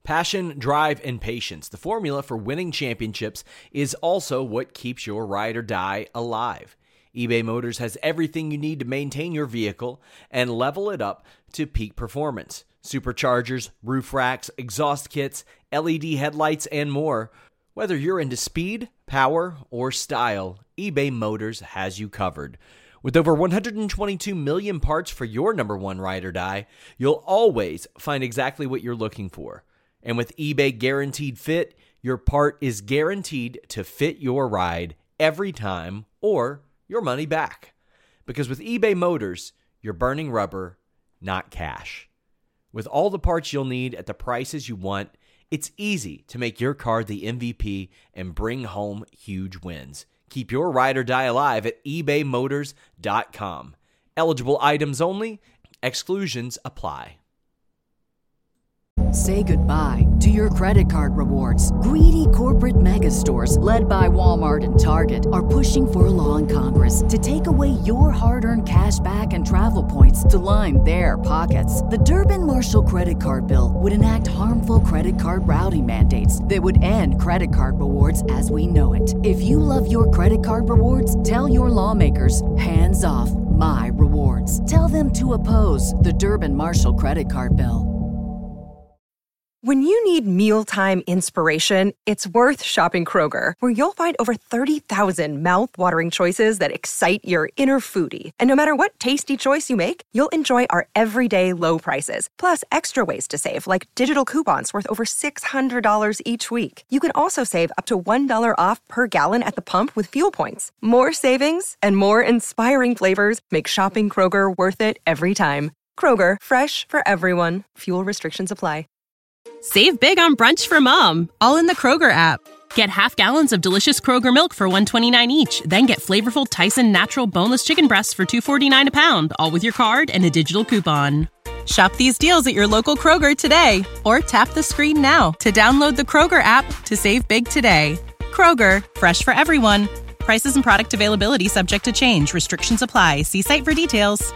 Passion, drive, and patience. The formula for winning championships is also what keeps your ride or die alive. eBay Motors has everything you need to maintain your vehicle and level it up to peak performance. Superchargers, roof racks, exhaust kits, LED headlights, and more. Whether you're into speed, power, or style, eBay Motors has you covered. With over 122 million parts for your number one ride or die, you'll always find exactly what you're looking for. And with eBay Guaranteed Fit, your part is guaranteed to fit your ride every time or your money back. Because with eBay Motors, you're burning rubber, not cash. With all the parts you'll need at the prices you want, it's easy to make your car the MVP and bring home huge wins. Keep your ride or die alive at ebaymotors.com. Eligible items only. Exclusions apply. Say goodbye to your credit card rewards. Greedy corporate mega stores, led by Walmart and Target, are pushing for a law in Congress to take away your hard-earned cash back and travel points to line their pockets. The Durbin-Marshall credit card bill would enact harmful credit card routing mandates that would end credit card rewards as we know it. If you love your credit card rewards, tell your lawmakers, hands off my rewards. Tell them to oppose the Durbin-Marshall credit card bill. When you need mealtime inspiration, it's worth shopping Kroger, where you'll find over 30,000 mouth-watering choices that excite your inner foodie. And no matter what tasty choice you make, you'll enjoy our everyday low prices, plus extra ways to save, like digital coupons worth over $600 each week. You can also save up to $1 off per gallon at the pump with fuel points. More savings and more inspiring flavors make shopping Kroger worth it every time. Kroger, fresh for everyone. Fuel restrictions apply. Save big on brunch for mom, all in the Kroger app. Get half gallons of delicious Kroger milk for $1.29 each. Then get flavorful Tyson natural boneless chicken breasts for $2.49 a pound, all with your card and a digital coupon. Shop these deals at your local Kroger today, or tap the screen now to download the Kroger app to save big today. Kroger, fresh for everyone. Prices and product availability subject to change. Restrictions apply. See site for details.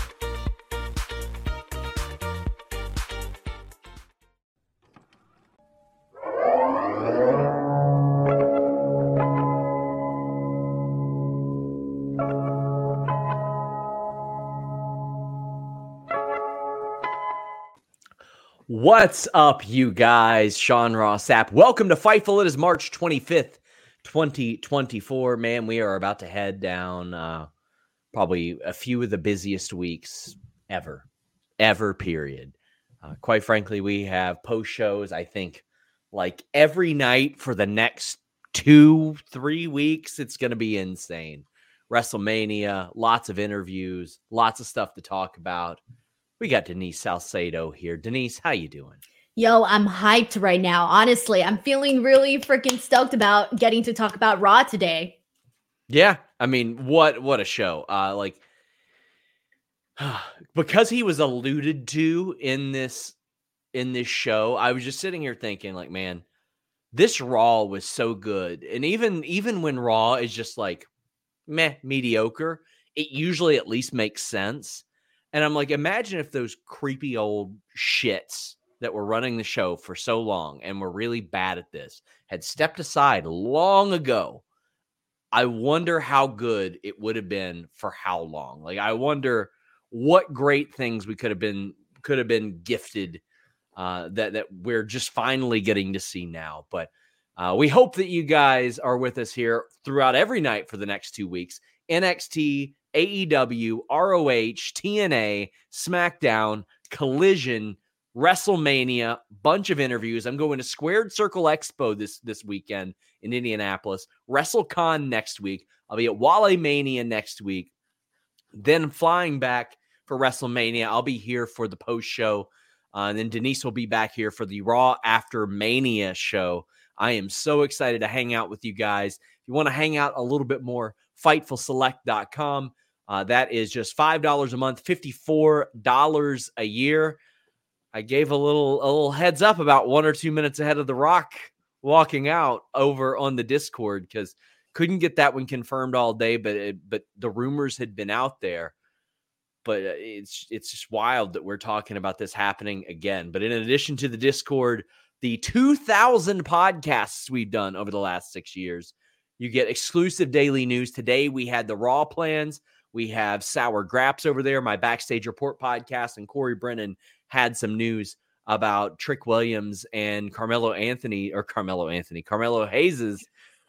What's up, you guys? Sean Ross Sapp. Welcome to Fightful. It is March 25th, 2024. Man, we are about to head down probably a few of the busiest weeks ever, period. Quite frankly, we have post shows, I think, like every night for the next 2-3 weeks. It's going to be insane. WrestleMania, lots of interviews, lots of stuff to talk about. We got Denise Salcedo here. Denise, how you doing? Yo, I'm hyped right now. Honestly, I'm feeling really freaking stoked about getting to talk about Raw today. Yeah, I mean, what a show. Because he was alluded to in this show, I was just sitting here thinking, like, man, this Raw was so good. And even when Raw is just like mediocre, it usually at least makes sense. And I'm like, imagine if those creepy old shits that were running the show for so long and were really bad at this had stepped aside long ago. I wonder how good it would have been for how long. Like, I wonder what great things we could have been gifted that we're just finally getting to see now. But we hope that you guys are with us here throughout every night for the next 2 weeks. NXT, AEW, ROH, TNA, SmackDown, Collision, WrestleMania, bunch of interviews. I'm going to Squared Circle Expo this weekend in Indianapolis, WrestleCon next week. I'll be at Wale Mania next week. Then flying back for WrestleMania. I'll be here for the post show. And then Denise will be back here for the Raw After Mania show. I am so excited to hang out with you guys. If you want to hang out a little bit more, FightfulSelect.com. That is just $5 a month, $54 a year. I gave a little heads up about 1 or 2 minutes ahead of The Rock walking out over on the Discord because couldn't get that one confirmed all day, but the rumors had been out there. But it's just wild that we're talking about this happening again. But in addition to the Discord, the 2,000 podcasts we've done over the last 6 years. You get exclusive daily news. Today, we had the Raw plans. We have Sour Graps over there, my Backstage Report podcast, and Corey Brennan had some news about Trick Williams and Carmelo Hayes'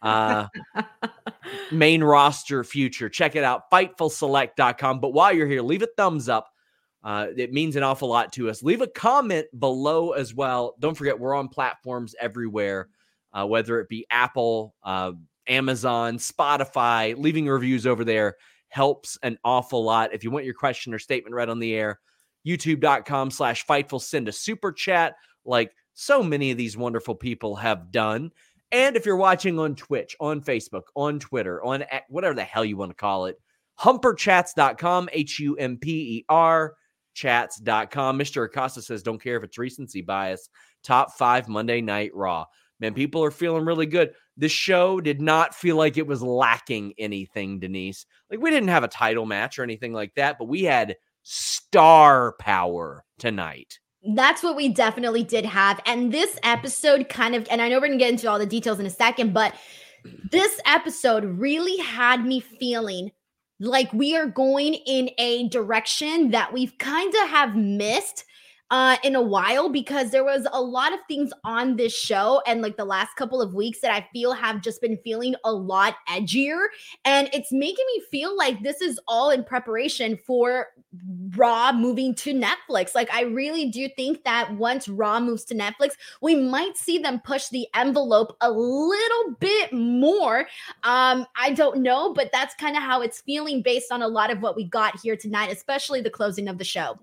main roster future. Check it out, FightfulSelect.com. But while you're here, leave a thumbs up. It means an awful lot to us. Leave a comment below as well. Don't forget, we're on platforms everywhere, whether it be Apple, Amazon, Spotify. Leaving reviews over there helps an awful lot. If you want your question or statement read on the air, youtube.com/Fightful. Send a super chat like so many of these wonderful people have done. And if you're watching on Twitch, on Facebook, on Twitter, on whatever the hell you want to call it, humperchats.com, HUMPER chats.com. Mr. Acosta says, don't care if it's recency bias. Top 5 Monday Night Raw. Man, people are feeling really good. This show did not feel like it was lacking anything, Denise. Like, we didn't have a title match or anything like that, but we had star power tonight. That's what we definitely did have. And this episode kind of, and I know we're going to get into all the details in a second, but this episode really had me feeling like we are going in a direction that we've kind of have missed in a while, because there was a lot of things on this show and like the last couple of weeks that I feel have just been feeling a lot edgier. And it's making me feel like this is all in preparation for Raw moving to Netflix. Like, I really do think that once Raw moves to Netflix, we might see them push the envelope a little bit more. I don't know, but that's kind of how it's feeling based on a lot of what we got here tonight, especially the closing of the show.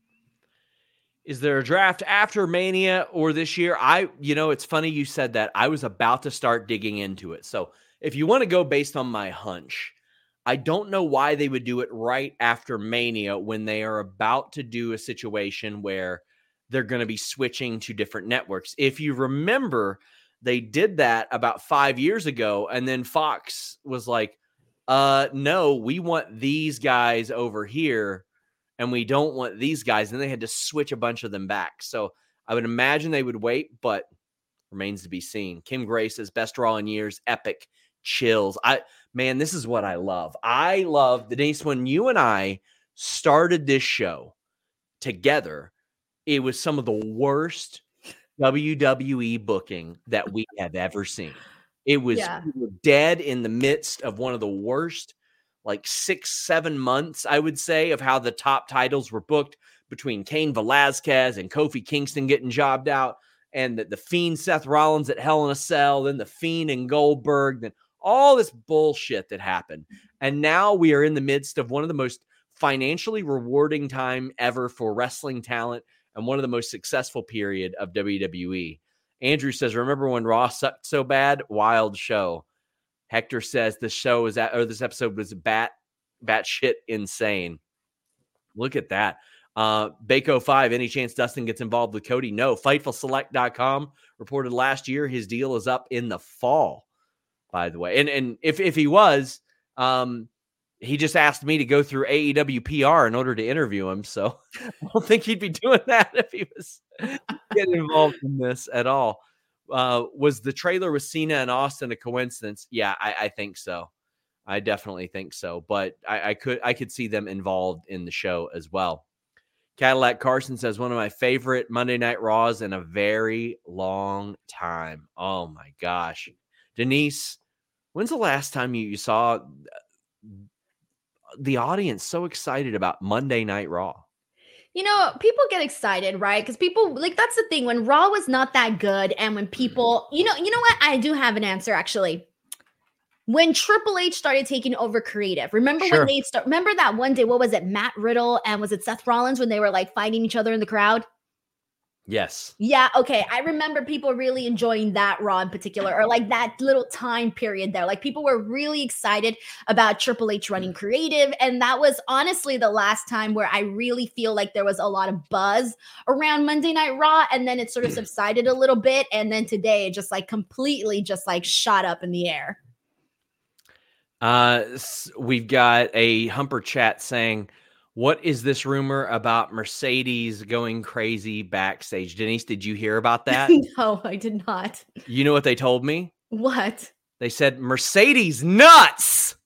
Is there a draft after Mania or this year? It's funny you said that. I was about to start digging into it. So if you want to go based on my hunch, I don't know why they would do it right after Mania when they are about to do a situation where they're going to be switching to different networks. If you remember, they did that about 5 years ago, and then Fox was like, no, we want these guys over here, and we don't want these guys. And they had to switch a bunch of them back. So I would imagine they would wait, but remains to be seen. Kim Gray says, best Raw in years, epic, chills. Man, this is what I love. I love, Denise, when you and I started this show together, it was some of the worst WWE booking that we have ever seen. It was we were dead in the midst of one of the worst, like 6-7 months, I would say, of how the top titles were booked between Cain Velasquez and Kofi Kingston getting jobbed out, and the Fiend Seth Rollins at Hell in a Cell, then the Fiend and Goldberg, then all this bullshit that happened. And now we are in the midst of one of the most financially rewarding time ever for wrestling talent and one of the most successful period of WWE. Andrew says, remember when Raw sucked so bad? Wild show. Hector says this episode was batshit insane. Look at that. Bako 5, any chance Dustin gets involved with Cody? No. FightfulSelect.com reported last year his deal is up in the fall, by the way. And if he was, he just asked me to go through AEW PR in order to interview him. So I don't think he'd be doing that if he was getting involved in this at all. Was the trailer with Cena and Austin a coincidence? Yeah, I think so. I definitely think so. But I could see them involved in the show as well. Cadillac Carson says, one of my favorite Monday Night Raws in a very long time. Oh my gosh. Denise, when's the last time you saw the audience so excited about Monday Night Raw? You know, people get excited, right? Because people, like, that's the thing. When Raw was not that good, and when people, you know what? I do have an answer, actually. When Triple H started taking over creative, remember when they remember that one day, what was it? Matt Riddle and was it Seth Rollins when they were like fighting each other in the crowd? Yes. Yeah. Okay. I remember people really enjoying that Raw in particular, or like that little time period there. Like, people were really excited about Triple H running creative. And that was honestly the last time where I really feel like there was a lot of buzz around Monday Night Raw. And then it sort of subsided a little bit. And then today it just like completely just like shot up in the air. We've got a Humper chat saying, What is this rumor about Mercedes going crazy backstage? Denise, did you hear about that? No, I did not. You know what they told me? What? They said Mercedes nuts.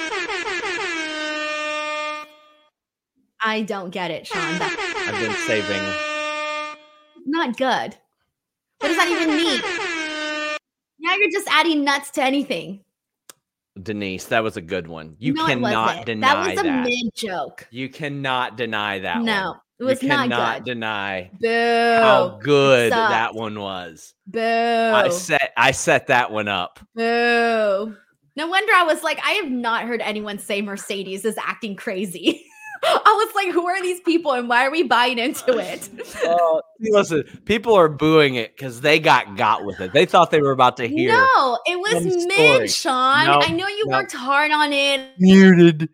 I don't get it, Sean. I've been saving. Not good. What does that even mean? Now you're just adding nuts to anything. Denise, that was a good one. You No, cannot deny that. That was a mid joke. You cannot deny that one. No, it was not good. You cannot deny Boo. how good that one was. Boo. I set that one up. Boo. No wonder I was like, I have not heard anyone say Mercedes is acting crazy. I was like, who are these people and why are we buying into it? Listen, people are booing it because they got with it. They thought they were about to hear. No, it was mid, Sean. Nope, I know you worked hard on it. Muted.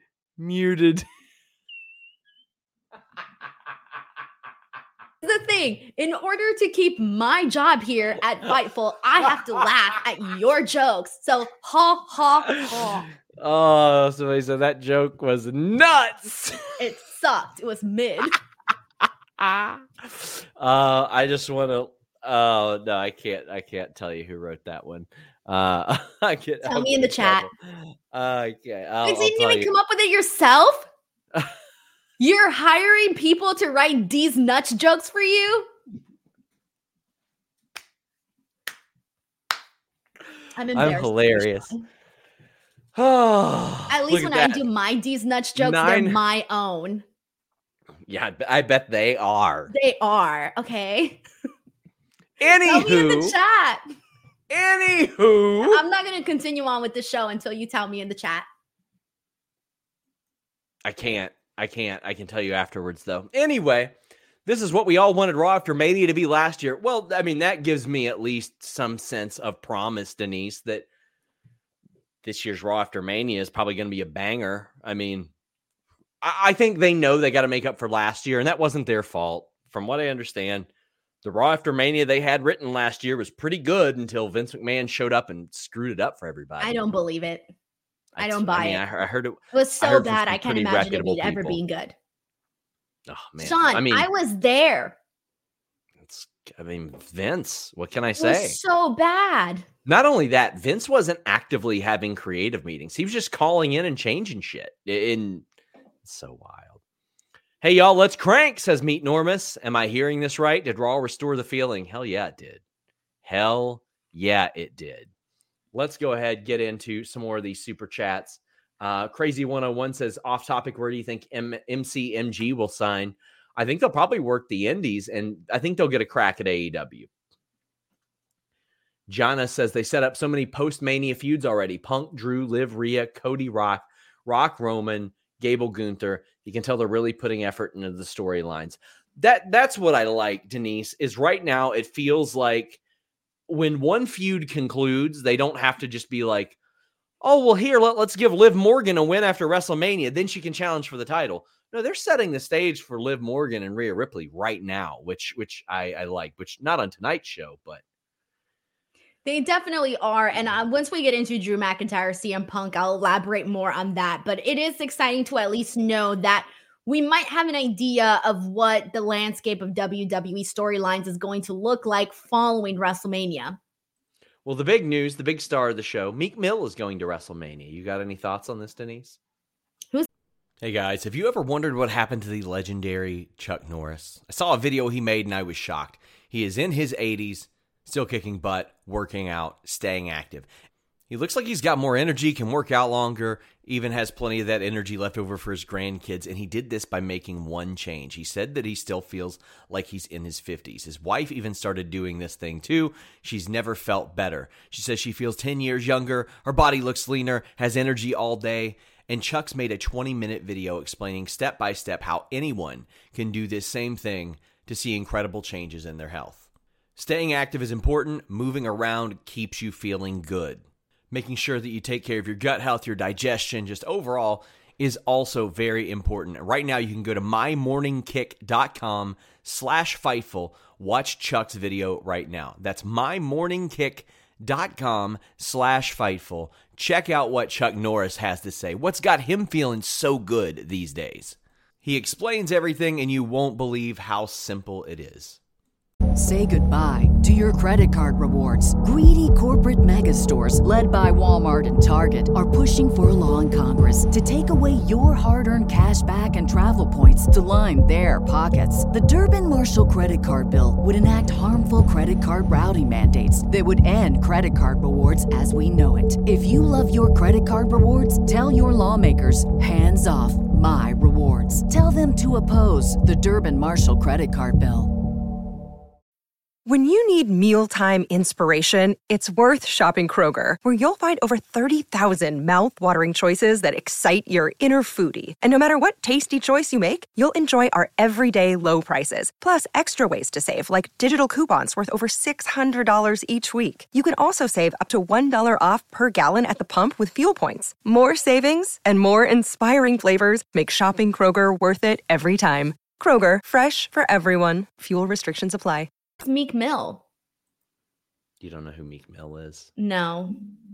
The thing, in order to keep my job here at Fightful, I have to laugh at your jokes. So, ha, ha, ha. Oh, somebody said that joke was nuts. It sucked. It was mid. I just want to. No, I can't tell you who wrote that one. I can't. Tell me in the chat. Okay, You didn't even come up with it yourself. You're hiring people to write these nuts jokes for you. I'm hilarious. Oh, at least when I do my D's nuts jokes, they're my own. Yeah, I bet they are. They are. Okay. Anywho, tell me in the chat. Anywho, I'm not going to continue on with the show until you tell me in the chat. I can't. I can tell you afterwards, though. Anyway, this is what we all wanted Raw After Mania to be last year. Well, I mean, that gives me at least some sense of promise, Denise, that this year's Raw After Mania is probably going to be a banger. I mean, I think they know they got to make up for last year, and that wasn't their fault. From what I understand, the Raw After Mania they had written last year was pretty good until Vince McMahon showed up and screwed it up for everybody. I don't believe it. I don't buy it. I heard it. It was so bad, I can't imagine it ever being good. Oh, man. Sean, I was there. Vince, what can I say? It was so bad. Not only that, Vince wasn't actively having creative meetings. He was just calling in and changing shit. It's so wild. Hey, y'all, let's crank, says Meet Normus. Am I hearing this right? Did Raw restore the feeling? Hell yeah, it did. Hell yeah, it did. Let's go ahead, get into some more of these super chats. Crazy 101 says, off topic, where do you think MCMG will sign? I think they'll probably work the indies, and I think they'll get a crack at AEW. Jana says they set up so many post-Mania feuds already. Punk, Drew, Liv, Rhea, Cody, Rock Roman, Gable, Gunther. You can tell they're really putting effort into the storylines. That's what I like, Denise, is right now it feels like when one feud concludes, they don't have to just be like, oh, well, here, let's give Liv Morgan a win after WrestleMania. Then she can challenge for the title. No, they're setting the stage for Liv Morgan and Rhea Ripley right now, which I like, which not on tonight's show, but. They definitely are. And once we get into Drew McIntyre, CM Punk, I'll elaborate more on that. But it is exciting to at least know that we might have an idea of what the landscape of WWE storylines is going to look like following WrestleMania. Well, the big news, the big star of the show, Meek Mill is going to WrestleMania. You got any thoughts on this, Denise? Hey guys, have you ever wondered what happened to the legendary Chuck Norris? I saw a video he made and I was shocked. He is in his 80s, still kicking butt, working out, staying active. He looks like he's got more energy, can work out longer, even has plenty of that energy left over for his grandkids, and he did this by making one change. He said that he still feels like he's in his 50s. His wife even started doing this thing too. She's never felt better. She says she feels 10 years younger, her body looks leaner, has energy all day, and Chuck's made a 20-minute video explaining step by step how anyone can do this same thing to see incredible changes in their health. Staying active is important. Moving around keeps you feeling good. Making sure that you take care of your gut health, your digestion, just overall is also very important. Right now, you can go to mymorningkick.com/Fightful. Watch Chuck's video right now. That's mymorningkick.com/Fightful. Check out what Chuck Norris has to say. What's got him feeling so good these days? He explains everything, and you won't believe how simple it is. Say goodbye to your credit card rewards. Greedy corporate mega stores, led by Walmart and Target, are pushing for a law in Congress to take away your hard-earned cash back and travel points to line their pockets. The Durbin-Marshall credit card bill would enact harmful credit card routing mandates that would end credit card rewards as we know it. If you love your credit card rewards, tell your lawmakers, hands off my rewards. Tell them to oppose the Durbin-Marshall credit card bill. When you need mealtime inspiration, it's worth shopping Kroger, where you'll find over 30,000 mouth-watering choices that excite your inner foodie. And no matter what tasty choice you make, you'll enjoy our everyday low prices, plus extra ways to save, like digital coupons worth over $600 each week. You can also save up to $1 off per gallon at the pump with fuel points. More savings and more inspiring flavors make shopping Kroger worth it every time. Kroger, fresh for everyone. Fuel restrictions apply. Meek Mill. You don't know who Meek Mill is? No.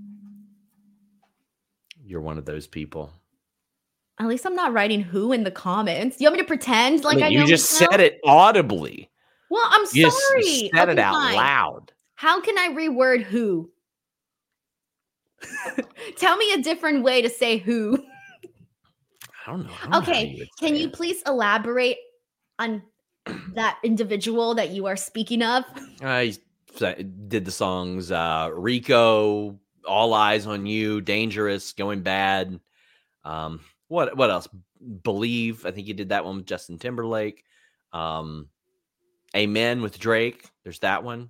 You're one of those people. At least I'm not writing who in the comments. You want me to pretend like I know? You just said it audibly. Well, I'm You sorry. said it Okay, out fine. loud. How can I reword who? Tell me a different way to say who. I don't know. I don't know how Okay, would can say you it. please elaborate on that individual that you are speaking of? I did the songs Rico, All Eyes on You, Dangerous, Going Bad. What else? Believe. I think you did that one with Justin Timberlake. Amen with Drake. There's that one.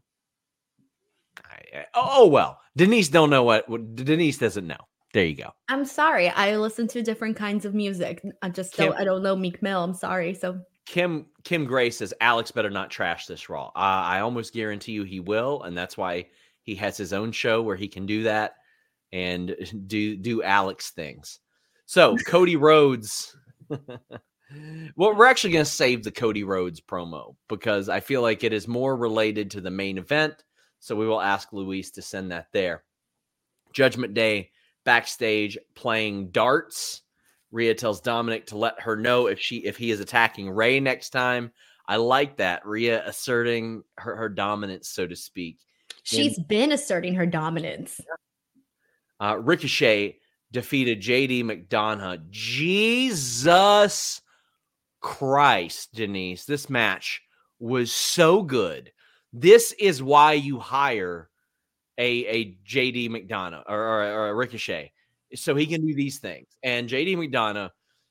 Well. Denise don't know what Denise doesn't know. There you go. I'm sorry. I listen to different kinds of music. I don't know Meek Mill. I'm sorry. So Kim Gray says Alex better not trash this Raw. I almost guarantee you he will, and that's why he has his own show where he can do that and do Alex things. So Cody Rhodes. Well, we're actually going to save the Cody Rhodes promo because I feel like it is more related to the main event. So we will ask Luis to send that there. Judgment Day backstage playing darts. Rhea tells Dominic to let her know if he is attacking Ray next time. I like that. Rhea asserting her dominance, so to speak. she's been asserting her dominance. Ricochet defeated JD McDonough. Jesus Christ, Denise. This match was so good. This is why you hire a JD McDonough or a Ricochet, so he can do these things. And JD McDonough,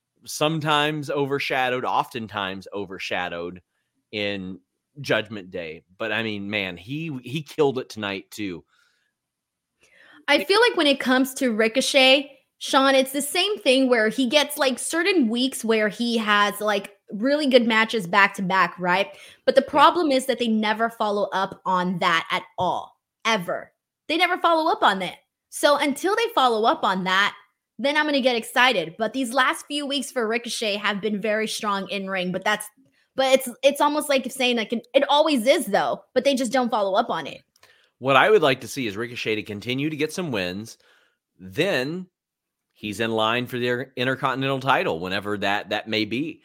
oftentimes overshadowed in Judgment Day. But I mean, man, he killed it tonight too. I feel like when it comes to Ricochet, Sean, it's the same thing where he gets like certain weeks where he has like really good matches back to back, right? But the problem is that they never follow up on that at all, ever. They never follow up on that. So until they follow up on that, then I'm going to get excited. But these last few weeks for Ricochet have been very strong in ring, but it's almost like saying like it always is though, but they just don't follow up on it. What I would like to see is Ricochet to continue to get some wins. Then he's in line for their Intercontinental title whenever that may be.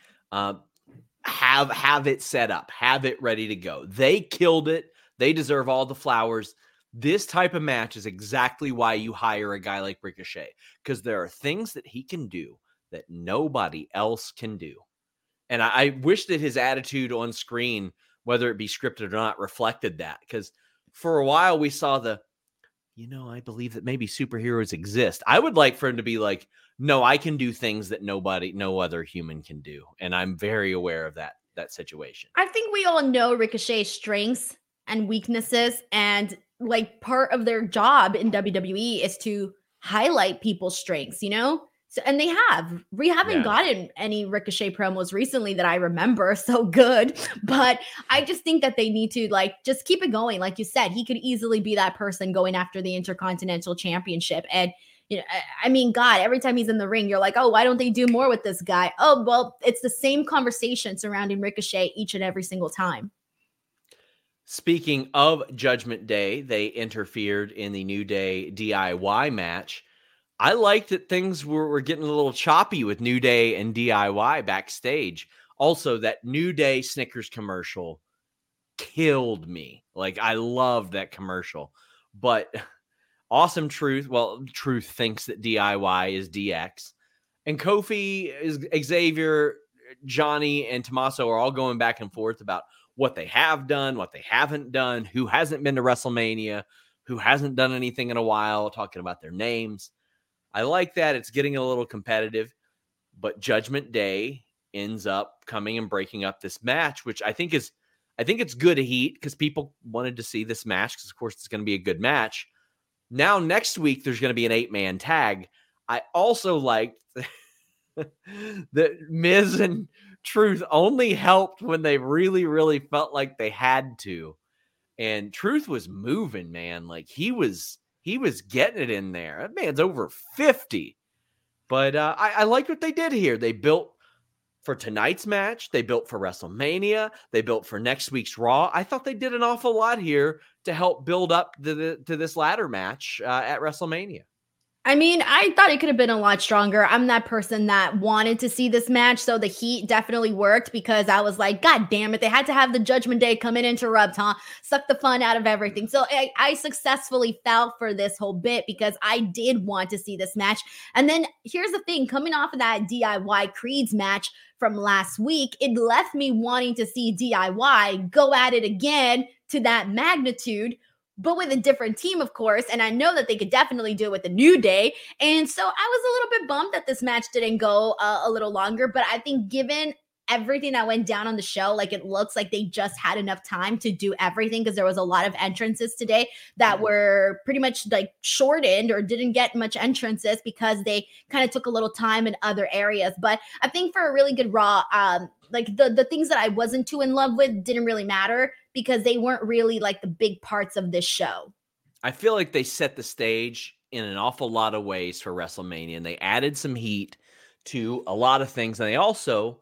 Have it set up, have it ready to go. They killed it. They deserve all the flowers. This type of match is exactly why you hire a guy like Ricochet, because there are things that he can do that nobody else can do. And I wish that his attitude on screen, whether it be scripted or not, reflected that. Because for a while we saw I believe that maybe superheroes exist. I would like for him to be like, no, I can do things that no other human can do. And I'm very aware of that situation. I think we all know Ricochet's strengths and weaknesses, and like part of their job in WWE is to highlight people's strengths, you know? So, and we haven't gotten any Ricochet promos recently that I remember so good, but I just think that they need to like, just keep it going. Like you said, he could easily be that person going after the Intercontinental Championship. And, I mean, God, every time he's in the ring, you're like, oh, why don't they do more with this guy? Oh, well, it's the same conversation surrounding Ricochet each and every single time. Speaking of Judgment Day, they interfered in the New Day DIY match. I liked that things were getting a little choppy with New Day and DIY backstage. Also, that New Day Snickers commercial killed me. Like, I loved that commercial. But Awesome Truth, well, Truth thinks that DIY is DX. And Kofi, is Xavier, Johnny, and Tommaso are all going back and forth about what they have done, what they haven't done, who hasn't been to WrestleMania, who hasn't done anything in a while, talking about their names. I like that. It's getting a little competitive, but Judgment Day ends up coming and breaking up this match, which I think it's good heat because people wanted to see this match because, of course, it's going to be a good match. Now, next week, there's going to be an 8-man tag. I also liked that Miz and Truth only helped when they really, really felt like they had to. And Truth was moving, man. Like, he was getting it in there. That man's over 50. But I like what they did here. They built for tonight's match. They built for WrestleMania. They built for next week's Raw. I thought they did an awful lot here to help build up to this ladder match at WrestleMania. I mean, I thought it could have been a lot stronger. I'm that person that wanted to see this match, so the heat definitely worked because I was like, God damn it, they had to have the Judgment Day come in and interrupt, huh? Suck the fun out of everything. So I successfully fell for this whole bit because I did want to see this match. And then here's the thing, coming off of that DIY Creeds match from last week, it left me wanting to see DIY go at it again to that magnitude, but with a different team, of course. And I know that they could definitely do it with the New Day. And so I was a little bit bummed that this match didn't go a little longer. But I think given everything that went down on the show, like it looks like they just had enough time to do everything because there was a lot of entrances today that were pretty much like shortened or didn't get much entrances because they kind of took a little time in other areas. But I think for a really good Raw, like the things that I wasn't too in love with didn't really matter because they weren't really like the big parts of this show. I feel like they set the stage in an awful lot of ways for WrestleMania, and they added some heat to a lot of things. And they also,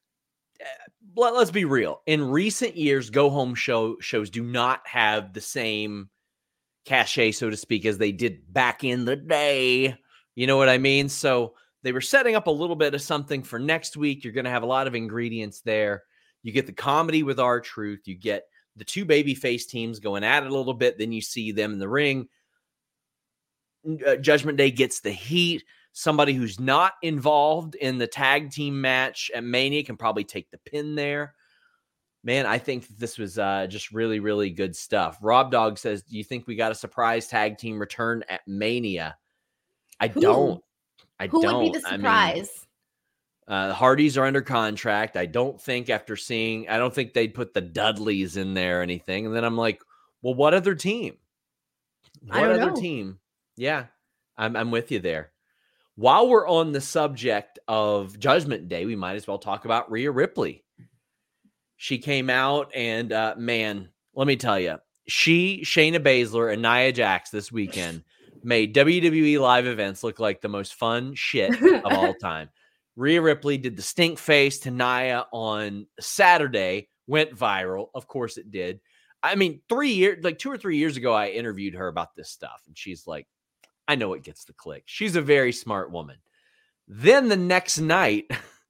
let's be real, in recent years, go-home shows do not have the same cachet, so to speak, as they did back in the day. You know what I mean? So they were setting up a little bit of something for next week. You're going to have a lot of ingredients there. You get the comedy with R-Truth. You get the two babyface teams going at it a little bit. Then you see them in the ring. Judgment Day gets the heat. Somebody who's not involved in the tag team match at Mania can probably take the pin there. Man, I think this was just really, really good stuff. Rob Dog says, do you think we got a surprise tag team return at Mania? Who don't. Would be the surprise? The Hardys are under contract. I don't think they'd put the Dudleys in there or anything. And then I'm like, well, what other team? What other team? Yeah, I'm with you there. While we're on the subject of Judgment Day, we might as well talk about Rhea Ripley. She came out and, man, let me tell you, Shayna Baszler, and Nia Jax this weekend made WWE live events look like the most fun shit of all time. Rhea Ripley did the stink face to Nia on Saturday, went viral. Of course it did. I mean, 2 or 3 years ago, I interviewed her about this stuff, and she's like, I know it gets the click. She's a very smart woman. Then the next night,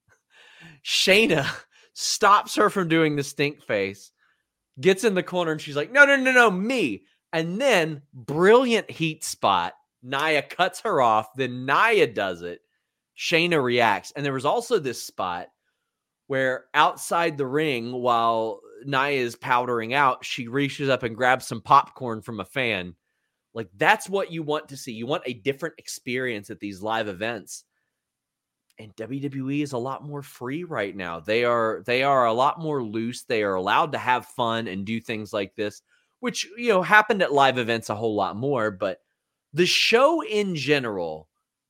Shayna stops her from doing the stink face, gets in the corner, and she's like, no, me. And then, brilliant heat spot. Nia cuts her off. Then Nia does it. Shayna reacts. And there was also this spot where outside the ring, while Nia is powdering out, she reaches up and grabs some popcorn from a fan. Like, that's what you want to see. You want a different experience at these live events. And WWE is a lot more free right now. They are a lot more loose. They are allowed to have fun and do things like this, which, happened at live events a whole lot more. But the show in general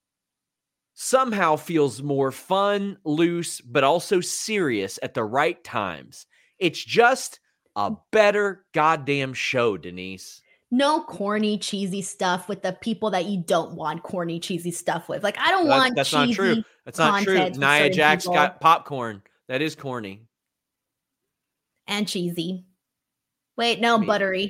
somehow feels more fun, loose, but also serious at the right times. It's just a better goddamn show, Denise. No corny, cheesy stuff with the people that you don't want corny, cheesy stuff with. Like, I don't want that's cheesy not true. That's not true. Nia Jax got popcorn. That is corny. And cheesy. Wait, no, buttery.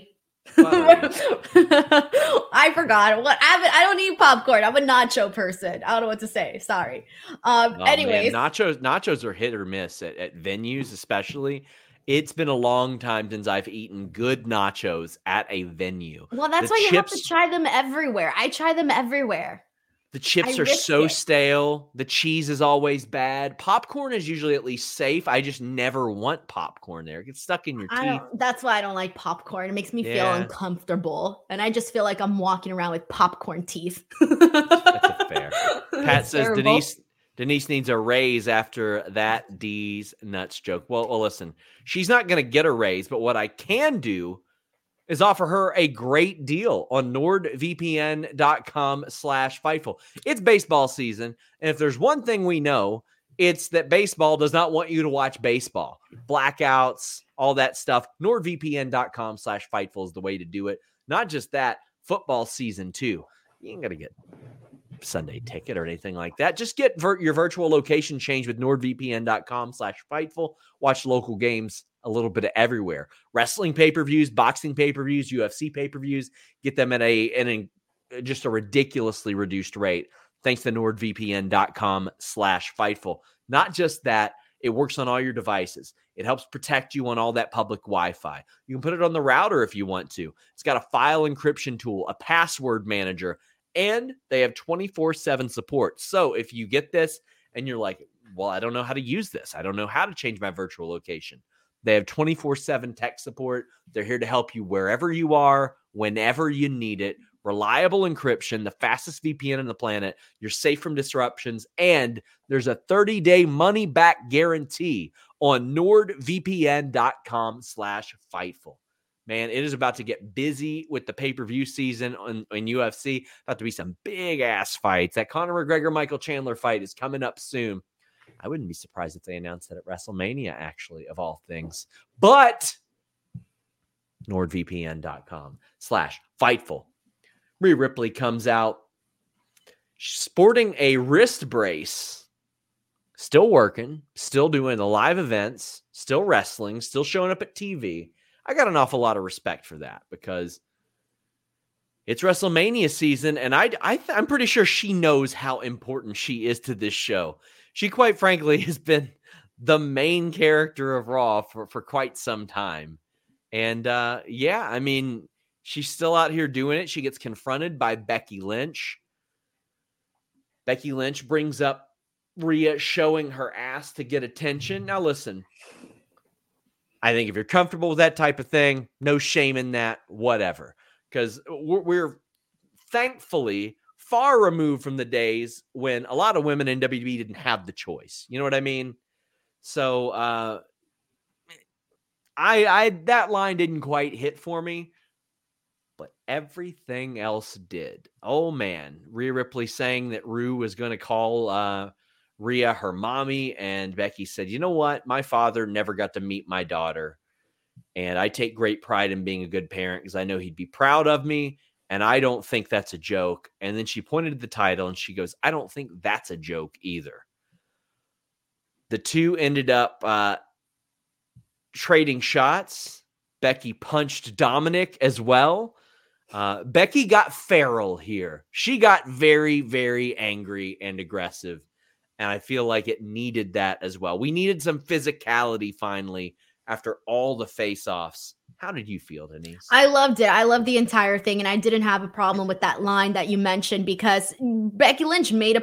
I forgot. What I don't eat popcorn. I'm a nacho person. I don't know what to say. Sorry. Anyways. Man, nachos are hit or miss at venues, especially. It's been a long time since I've eaten good nachos at a venue. Well, that's why you have to try them everywhere. I try them everywhere. The chips are so stale. The cheese is always bad. Popcorn is usually at least safe. I just never want popcorn there. It gets stuck in your teeth. That's why I don't like popcorn. It makes me feel uncomfortable. And I just feel like I'm walking around with popcorn teeth. That's fair. Pat says Denise needs a raise after that D's nuts joke. Well, listen, she's not going to get a raise, but what I can do is offer her a great deal on nordvpn.com/Fightful. It's baseball season, and if there's one thing we know, it's that baseball does not want you to watch baseball. Blackouts, all that stuff. nordvpn.com/Fightful is the way to do it. Not just that, football season too. You ain't got to get Sunday ticket or anything like that. Just get your virtual location changed with nordvpn.com/Fightful. Watch local games a little bit of everywhere. Wrestling pay-per-views, boxing pay-per-views, UFC pay-per-views. Get them at just a ridiculously reduced rate. Thanks to nordvpn.com/Fightful. Not just that, it works on all your devices. It helps protect you on all that public Wi-Fi. You can put it on the router if you want to. It's got a file encryption tool, a password manager, and they have 24/7 support. So if you get this and you're like, well, I don't know how to use this. I don't know how to change my virtual location. They have 24/7 tech support. They're here to help you wherever you are, whenever you need it. Reliable encryption, the fastest VPN on the planet. You're safe from disruptions, and there's a 30-day money-back guarantee on nordvpn.com/Fightful. Man, it is about to get busy with the pay-per-view season in UFC. About to be some big-ass fights. That Conor McGregor-Michael Chandler fight is coming up soon. I wouldn't be surprised if they announced that at WrestleMania, actually, of all things. But nordvpn.com/Fightful. Rhea Ripley comes out sporting a wrist brace. Still working, still doing the live events, still wrestling, still showing up at TV. I got an awful lot of respect for that because it's WrestleMania season, and I'm pretty sure she knows how important she is to this show. She, quite frankly, has been the main character of Raw for quite some time. And, I mean, she's still out here doing it. She gets confronted by Becky Lynch. Becky Lynch brings up Rhea showing her ass to get attention. Now, listen, I think if you're comfortable with that type of thing, no shame in that, whatever. Because we're thankfully far removed from the days when a lot of women in WWE didn't have the choice. You know what I mean? So I that line didn't quite hit for me, but everything else did. Oh man, Rhea Ripley saying that Rue was going to call Rhea her mommy, and Becky said, "You know what? My father never got to meet my daughter, and I take great pride in being a good parent because I know he'd be proud of me." And I don't think that's a joke. And then she pointed to the title and she goes, "I don't think that's a joke either." The two ended up trading shots. Becky punched Dominic as well. Becky got feral here. She got very, very angry and aggressive. And I feel like it needed that as well. We needed some physicality finally after all the face-offs. How did you feel, Denise? I loved it. I loved the entire thing, and I didn't have a problem with that line that you mentioned because Becky Lynch she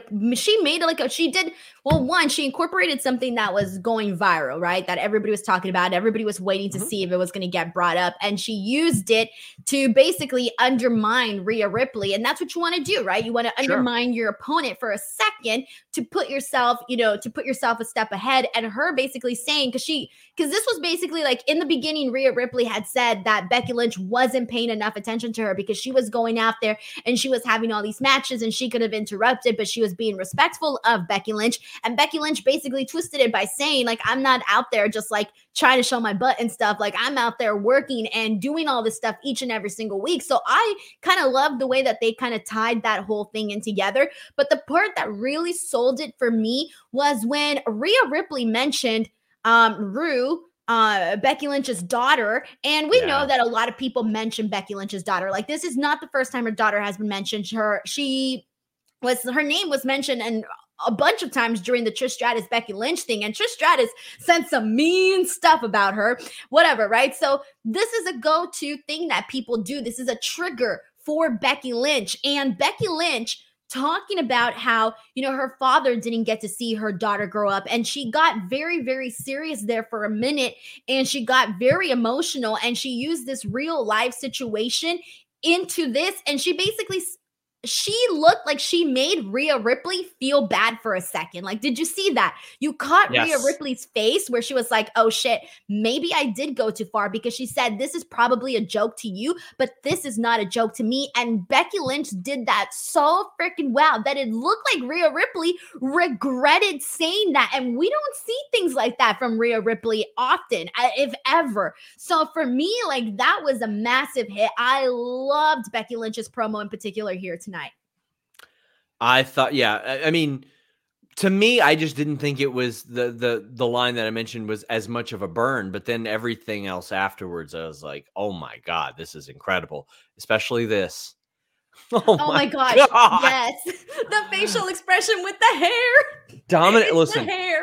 incorporated something that was going viral, right? That everybody was talking about. Everybody was waiting to see if it was going to get brought up, and she used it to basically undermine Rhea Ripley, and that's what you want to do, right? You want to undermine your opponent for a second to put yourself, a step ahead, and her basically saying, because this was basically like in the beginning, Rhea Ripley had said that Becky Lynch wasn't paying enough attention to her because she was going out there and she was having all these matches and she could have interrupted, but she was being respectful of Becky Lynch. And Becky Lynch basically twisted it by saying, like, I'm not out there just like trying to show my butt and stuff. Like, I'm out there working and doing all this stuff each and every single week. So I kind of love the way that they kind of tied that whole thing in together. But the part that really sold it for me was when Rhea Ripley mentioned Rue Becky Lynch's daughter. And we know that a lot of people mention Becky Lynch's daughter. Like, this is not the first time her daughter has been mentioned. Her name was mentioned and a bunch of times during the Trish Stratus Becky Lynch thing, and Trish Stratus sent some mean stuff about her, whatever, right? So this is a go-to thing that people do. This is a trigger for Becky Lynch, and Becky Lynch talking about how, her father didn't get to see her daughter grow up, and she got very, very serious there for a minute, and she got very emotional, and she used this real life situation into this, and she looked like she made Rhea Ripley feel bad for a second. Like, did you see that? You caught Rhea Ripley's face where she was like, oh shit, maybe I did go too far, because she said, this is probably a joke to you, but this is not a joke to me. And Becky Lynch did that so freaking well that it looked like Rhea Ripley regretted saying that. And we don't see things like that from Rhea Ripley often, if ever. So for me, like, that was a massive hit. I loved Becky Lynch's promo in particular here tonight. I thought, I mean, to me, I just didn't think it was the line that I mentioned was as much of a burn, but then everything else afterwards, I was like, oh my God, this is incredible. Especially this. Oh my gosh. Yes. The facial expression with the hair. Dominic, listen, the hair.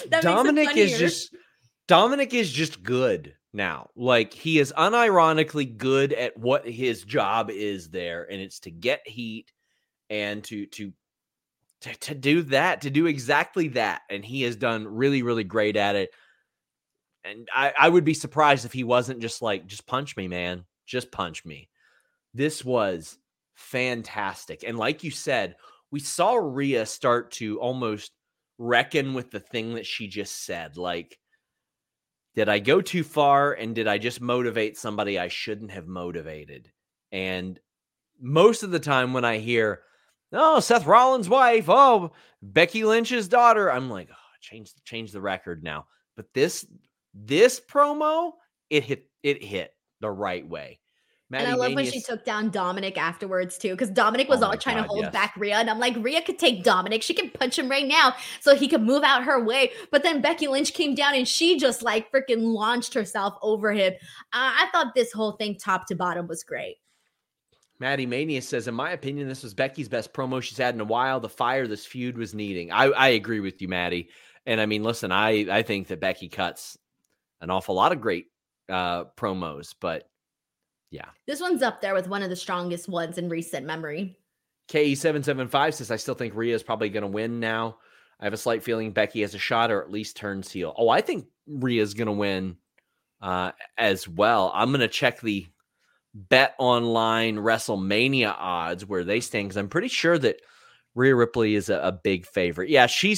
Dominic is just good now. Like, he is unironically good at what his job is there, and it's to get heat and to do that, to do exactly that. And he has done really, really great at it. And I would be surprised if he wasn't just like, just punch me, man. Just punch me. This was fantastic. And like you said, we saw Rhea start to almost reckon with the thing that she just said. Like, did I go too far? And did I just motivate somebody I shouldn't have motivated? And most of the time when I hear, oh, Seth Rollins' wife, oh, Becky Lynch's daughter, I'm like, oh, change the record now. But this promo, it hit the right way. And I love when she took down Dominic afterwards too, because Dominic was trying to hold back Rhea, and I'm like, Rhea could take Dominic. She can punch him right now so he could move out her way. But then Becky Lynch came down and she just like freaking launched herself over him. I thought this whole thing top to bottom was great. Maddie Mania says, in my opinion, this was Becky's best promo she's had in a while. The fire this feud was needing. I agree with you, Maddie. And I mean, listen, I think that Becky cuts an awful lot of great promos, but yeah. This one's up there with one of the strongest ones in recent memory. KE775 says, I still think Rhea is probably going to win now. I have a slight feeling Becky has a shot or at least turns heel. Oh, I think Rhea's going to win as well. I'm going to check the Bet Online WrestleMania odds where they stand, because I'm pretty sure that Rhea Ripley is a big favorite. Yeah, she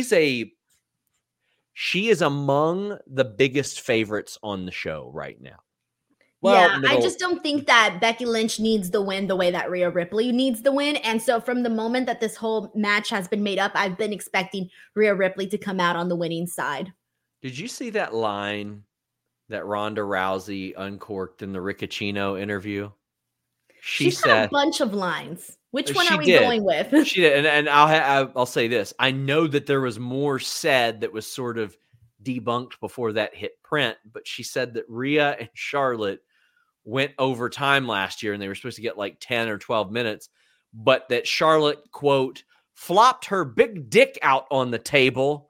is among the biggest favorites on the show right now. Well, I just don't think that Becky Lynch needs the win the way that Rhea Ripley needs the win. And so from the moment that this whole match has been made up, I've been expecting Rhea Ripley to come out on the winning side. Did you see that line that Ronda Rousey uncorked in the Riccacino interview? She said a bunch of lines. Which one are we going with? She did. And I'll say this. I know that there was more said that was sort of debunked before that hit print, but she said that Rhea and Charlotte went over time last year and they were supposed to get like 10 or 12 minutes, but that Charlotte, quote, flopped her big dick out on the table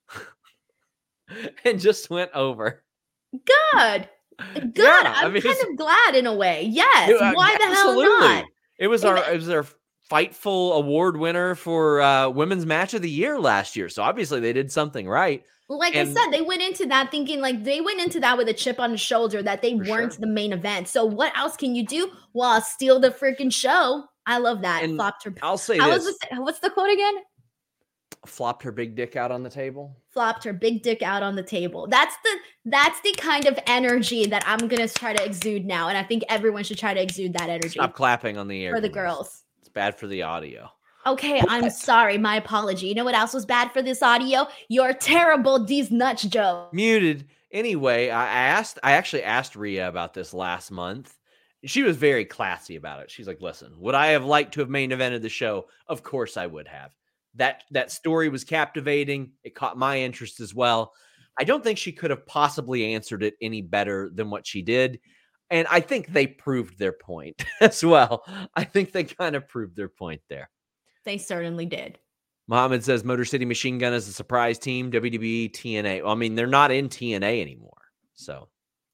and just went over. Good. Yeah, I'm kind of glad in a way. Yes. Why the hell not? It was our Fightful award winner for Women's Match of the Year last year. So obviously they did something right. Like I said, they went into that thinking with a chip on the shoulder that they weren't the main event. So what else can you do? Well, steal the freaking show. I love that. And flopped her. I'll say this. What's the quote again? Flopped her big dick out on the table. Flopped her big dick out on the table. That's the kind of energy that I'm going to try to exude now. And I think everyone should try to exude that energy. Stop clapping on the air. For the girls. It's bad for the audio. Okay, I'm sorry. My apology. You know what else was bad for this audio? Your terrible These Nuts joke. Muted. Anyway, I actually asked Rhea about this last month. She was very classy about it. She's like, listen, would I have liked to have main evented the show? Of course I would have. That story was captivating. It caught my interest as well. I don't think she could have possibly answered it any better than what she did. And I think they proved their point as well. I think they kind of proved their point there. They certainly did. Mohammed says Motor City Machine Gun is a surprise team. WWE, TNA. Well, I mean, they're not in TNA anymore. So,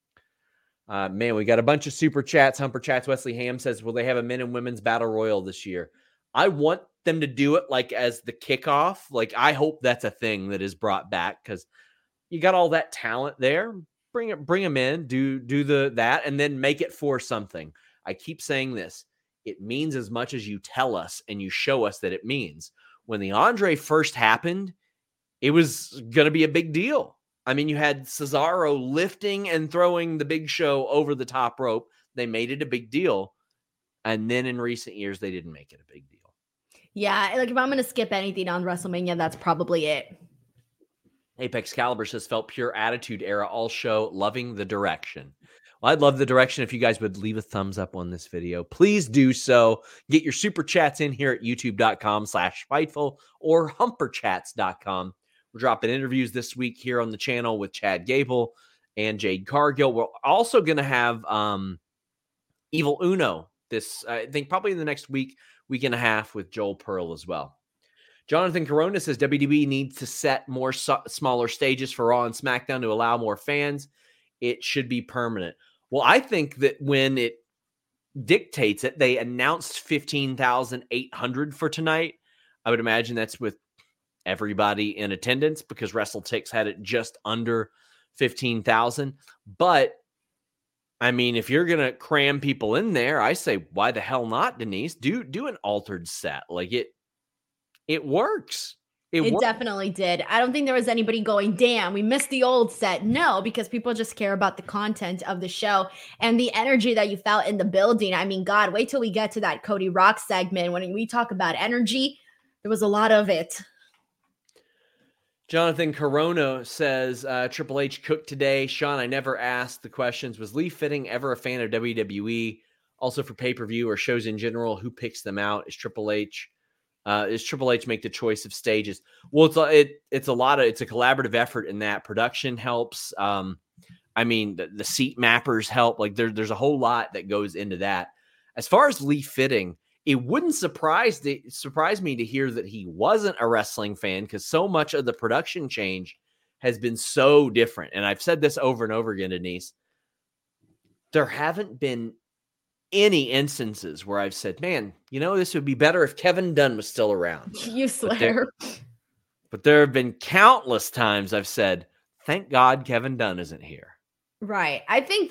man, we got a bunch of super chats. Humper Chats. Wesley Ham says, will they have a men and women's battle royal this year? I want them to do it like as the kickoff. Like, I hope that's a thing that is brought back because you got all that talent there. Bring them in, do that, and then make it for something. I keep saying this. It means as much as you tell us and you show us that it means. When the Andre first happened, it was going to be a big deal. I mean, you had Cesaro lifting and throwing the Big Show over the top rope. They made it a big deal. And then in recent years, they didn't make it a big deal. Yeah, like if I'm going to skip anything on WrestleMania, that's probably it. Apex Caliber says, felt pure attitude era all show, loving the direction. Well, I'd love the direction if you guys would leave a thumbs up on this video. Please do so. Get your super chats in here at youtube.com/Fightful or humperchats.com. We're dropping interviews this week here on the channel with Chad Gable and Jade Cargill. We're also going to have Evil Uno this, I think probably in the next week and a half with Joel Pearl as well. Jonathan Corona says WWE needs to set more smaller stages for Raw and SmackDown to allow more fans. It should be permanent. Well, I think that when it dictates it, they announced 15,800 for tonight. I would imagine that's with everybody in attendance because WrestleTix had it just under 15,000. But I mean, if you're going to cram people in there, I say, why the hell not, Denise? Do an altered set. Like it works. It definitely did. I don't think there was anybody going, damn, we missed the old set. No, because people just care about the content of the show and the energy that you felt in the building. I mean, God, wait till we get to that Cody Rock segment. When we talk about energy, there was a lot of it. Jonathan Corona says, Triple H cooked today. Sean, I never asked the questions. Was Lee Fitting ever a fan of WWE? Also for pay-per-view or shows in general, who picks them out? Is Triple H make the choice of stages? Well, it's a collaborative effort in that production helps. I mean, the seat mappers help. Like there's a whole lot that goes into that. As far as Lee Fitting, it wouldn't surprise me to hear that he wasn't a wrestling fan because so much of the production change has been so different. And I've said this over and over again, Denise. There haven't been any instances where I've said, man, you know, this would be better if Kevin Dunn was still around. You swear. But there have been countless times I've said, thank God Kevin Dunn isn't here. Right. I think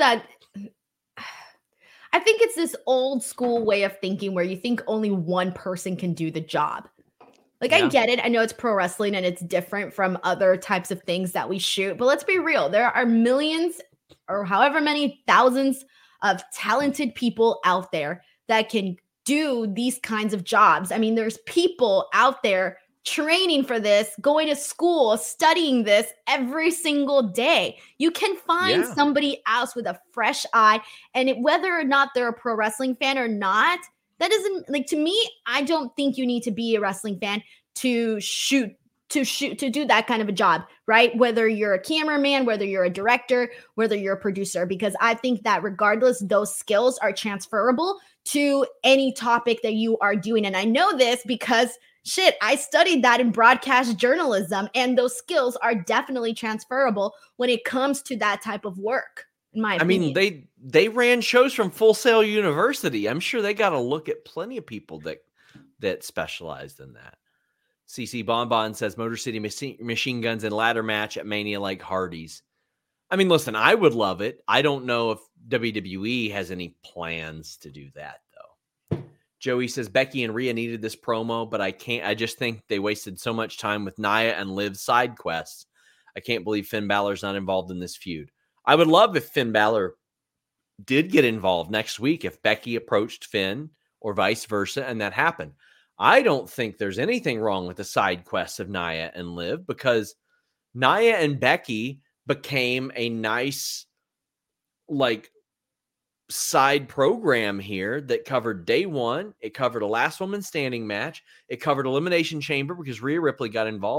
it's this old school way of thinking where you think only one person can do the job. Like, yeah. I get it. I know it's pro wrestling and it's different from other types of things that we shoot, but let's be real. There are millions or however many thousands of talented people out there that can do these kinds of jobs. I mean, there's people out there training for this, going to school, studying this every single day. You can find somebody else with a fresh eye, and whether or not they're a pro wrestling fan or not, that doesn't, like, to me, I don't think you need to be a wrestling fan to do that kind of a job, right? Whether you're a cameraman, whether you're a director, whether you're a producer, because I think that regardless, those skills are transferable to any topic that you are doing. And I know this because I studied that in broadcast journalism, and those skills are definitely transferable when it comes to that type of work, in my opinion. I mean, they ran shows from Full Sail University. I'm sure they got to look at plenty of people that specialized in that. CC Bonbon says Motor City Machine Guns and ladder match at Mania like Hardy's. I mean, listen, I would love it. I don't know if WWE has any plans to do that, though. Joey says Becky and Rhea needed this promo, but I just think they wasted so much time with Nia and Liv's side quests. I can't believe Finn Balor's not involved in this feud. I would love if Finn Balor did get involved next week, if Becky approached Finn or vice versa, and that happened. I don't think there's anything wrong with the side quests of Nia and Liv, because Nia and Becky became a nice, like, side program here that covered day one. It covered a last woman standing match. It covered Elimination Chamber because Rhea Ripley got involved.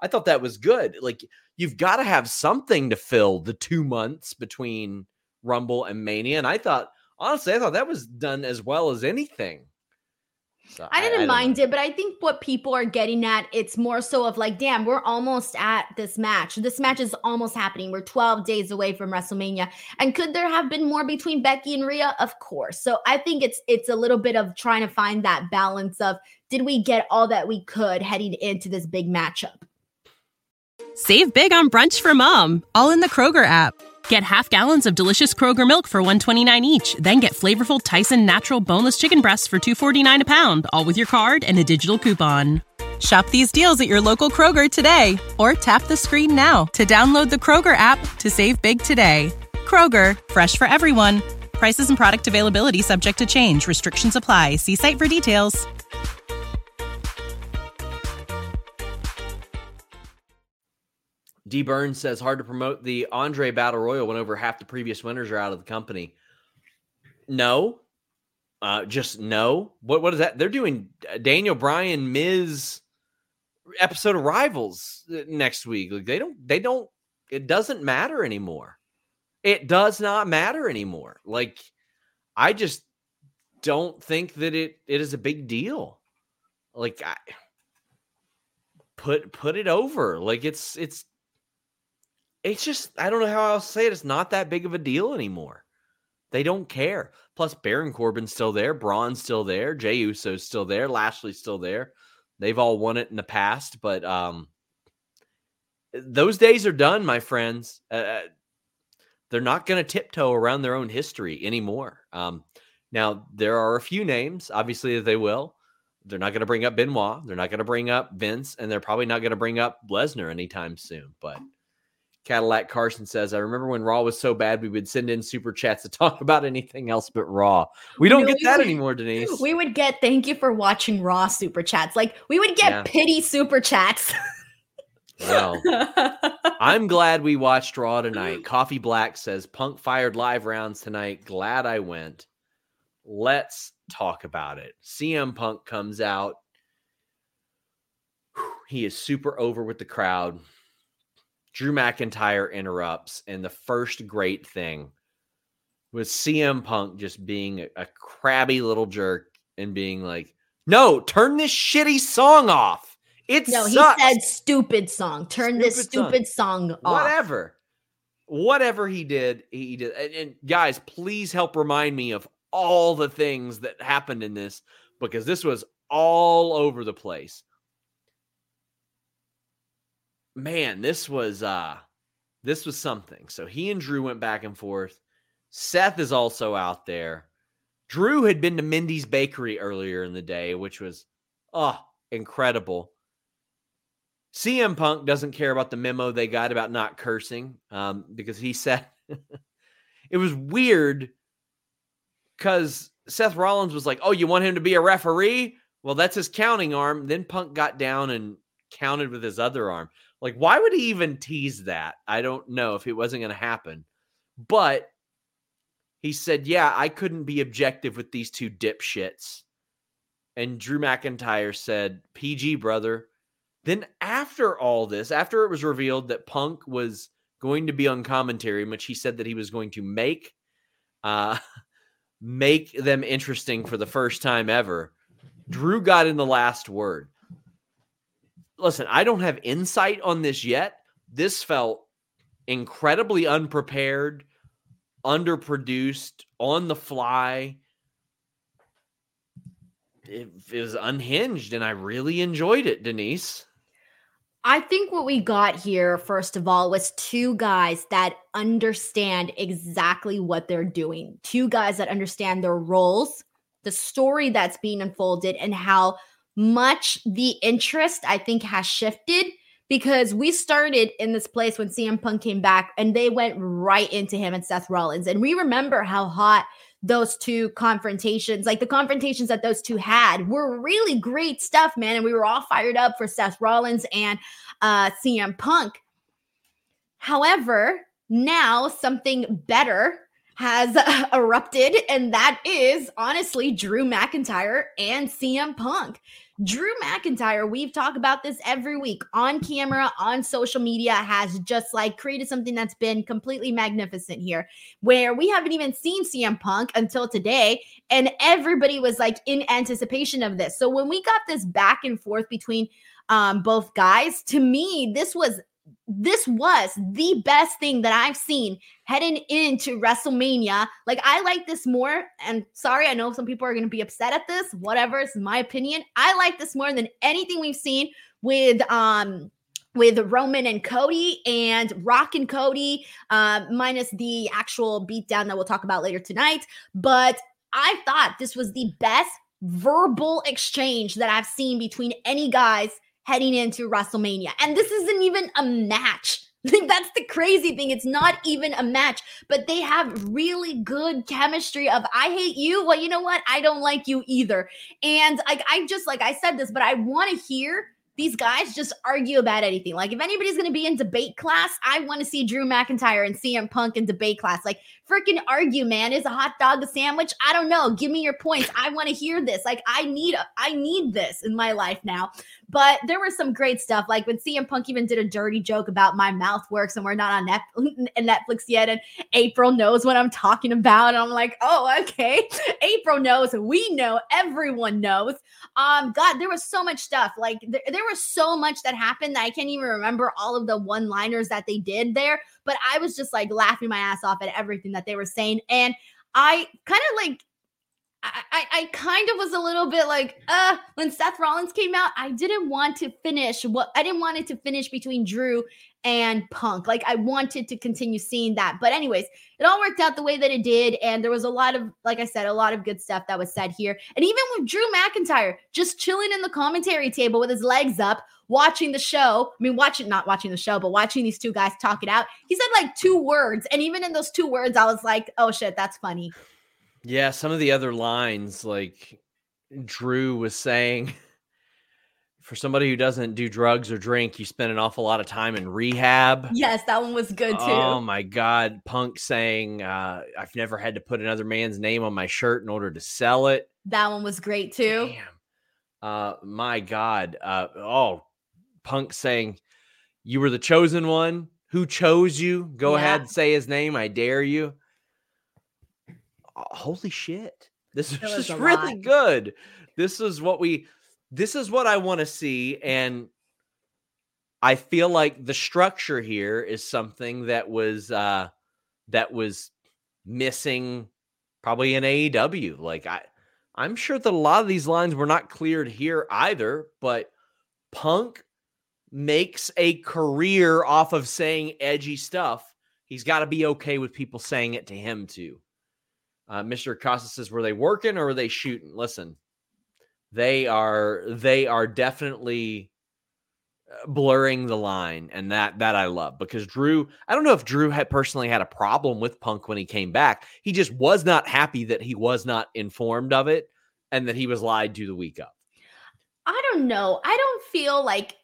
I thought that was good. Like, you've got to have something to fill the 2 months between Rumble and Mania. And I thought that was done as well as anything. So I didn't mind it, but I think what people are getting at, it's more so of like, damn, we're almost at this match. This match is almost happening. We're 12 days away from WrestleMania. And could there have been more between Becky and Rhea? Of course. So I think it's a little bit of trying to find that balance of, did we get all that we could heading into this big matchup? Save big on brunch for mom, all in the Kroger app. Get half gallons of delicious Kroger milk for $1.29 each. Then get flavorful Tyson natural boneless chicken breasts for $2.49 a pound, all with your card and a digital coupon. Shop these deals at your local Kroger today, or tap the screen now to download the Kroger app to save big today. Kroger, fresh for everyone. Prices and product availability subject to change. Restrictions apply. See site for details. D. Burns says, hard to promote the Andre Battle Royal when over half the previous winners are out of the company. No. Just no. What is that? They're doing Daniel Bryan, Miz episode of Rivals next week. Like, they don't, it doesn't matter anymore. It does not matter anymore. Like, I just don't think that it is a big deal. Like, put it over. Like, it's just, I don't know how else to say it. It's not that big of a deal anymore. They don't care. Plus, Baron Corbin's still there. Braun's still there. Jey Uso's still there. Lashley's still there. They've all won it in the past, but those days are done, my friends. They're not going to tiptoe around their own history anymore. Now, there are a few names, obviously, that they will. They're not going to bring up Benoit. They're not going to bring up Vince, and they're probably not going to bring up Lesnar anytime soon, but Cadillac Carson says, I remember when Raw was so bad, we would send in super chats to talk about anything else but Raw. We don't get that anymore, Denise. We would get, thank you for watching Raw super chats. Like, we would get pity super chats. Well, I'm glad we watched Raw tonight. Coffee Black says, Punk fired live rounds tonight. Glad I went. Let's talk about it. CM Punk comes out. He is super over with the crowd. Drew McIntyre interrupts, and the first great thing was CM Punk just being a crabby little jerk and being like, no, turn this shitty song off. He said stupid song. Turn this stupid song off. Whatever he did, he did. And guys, please help remind me of all the things that happened in this, because this was all over the place. Man, this was something. So he and Drew went back and forth. Seth is also out there. Drew had been to Mindy's Bakery earlier in the day, which was incredible. CM Punk doesn't care about the memo they got about not cursing, because he said it was weird because Seth Rollins was like, oh, you want him to be a referee? Well, that's his counting arm. Then Punk got down and counted with his other arm. Like, why would he even tease that? I don't know if it wasn't going to happen. But he said, yeah, I couldn't be objective with these two dipshits. And Drew McIntyre said, PG, brother. Then after all this, after it was revealed that Punk was going to be on commentary, in which he said that he was going to make them interesting for the first time ever, Drew got in the last word. Listen, I don't have insight on this yet. This felt incredibly unprepared, underproduced, on the fly. It was unhinged, and I really enjoyed it, Denise. I think what we got here, first of all, was two guys that understand exactly what they're doing. Two guys that understand their roles, the story that's being unfolded, and how much the interest, I think, has shifted, because we started in this place when CM Punk came back and they went right into him and Seth Rollins. And we remember how hot those two confrontations, like the confrontations that those two had, were really great stuff, man. And we were all fired up for Seth Rollins and CM Punk. However, now something better has erupted, and that is honestly Drew McIntyre and CM Punk. Drew McIntyre, we've talked about this every week on camera, on social media, has just like created something that's been completely magnificent here, where we haven't even seen CM Punk until today, and everybody was like in anticipation of this. So when we got this back and forth between both guys, to me, this was the best thing that I've seen heading into WrestleMania. Like, I like this more. And sorry, I know some people are going to be upset at this. Whatever, it's my opinion. I like this more than anything we've seen with Roman and Cody and Rock and Cody, minus the actual beatdown that we'll talk about later tonight. But I thought this was the best verbal exchange that I've seen between any guys heading into WrestleMania. And this isn't even a match. Like, that's the crazy thing. It's not even a match, but they have really good chemistry of, I hate you. Well, you know what? I don't like you either. And I said this, but I want to hear these guys just argue about anything. Like, if anybody's going to be in debate class, I want to see Drew McIntyre and CM Punk in debate class. Like, freaking argue, man. Is a hot dog a sandwich? I don't know. Give me your points. I want to hear this. Like, I need this in my life now. But there was some great stuff. Like when CM Punk even did a dirty joke about my mouth works and we're not on Netflix yet. And April knows what I'm talking about. And I'm like, oh, okay. April knows. We know. Everyone knows. God, there was so much stuff. Like there was so much that happened that I can't even remember all of the one-liners that they did there. But I was just like laughing my ass off at everything that they were saying. And I kind of like, I kind of was a little bit like, when Seth Rollins came out, I didn't want it to finish between Drew and Punk. Like, I wanted to continue seeing that. But anyways, it all worked out the way that it did. And there was a lot of, like I said, a lot of good stuff that was said here. And even with Drew McIntyre just chilling in the commentary table with his legs up, watching the show. I mean, not watching the show, but watching these two guys talk it out. He said like 2 words. And even in those 2 words, I was like, oh shit, that's funny. Yeah, some of the other lines, like Drew was saying, for somebody who doesn't do drugs or drink, you spend an awful lot of time in rehab. Yes, that one was good too. Oh my God. Punk saying, I've never had to put another man's name on my shirt in order to sell it. That one was great too. Damn. My God. Punk saying, you were the chosen one. Who chose you? Go ahead and say his name. I dare you. Holy shit. This is just really good. This is what I want to see. And I feel like the structure here is something that was missing probably in AEW. Like I'm sure that a lot of these lines were not cleared here either, but Punk makes a career off of saying edgy stuff. He's got to be okay with people saying it to him too. Mr. Acosta says, were they working or were they shooting? Listen, they are definitely blurring the line, and that I love, because Drew, I don't know if Drew had personally had a problem with Punk when he came back. He just was not happy that he was not informed of it and that he was lied to the week of. I don't know. I don't feel like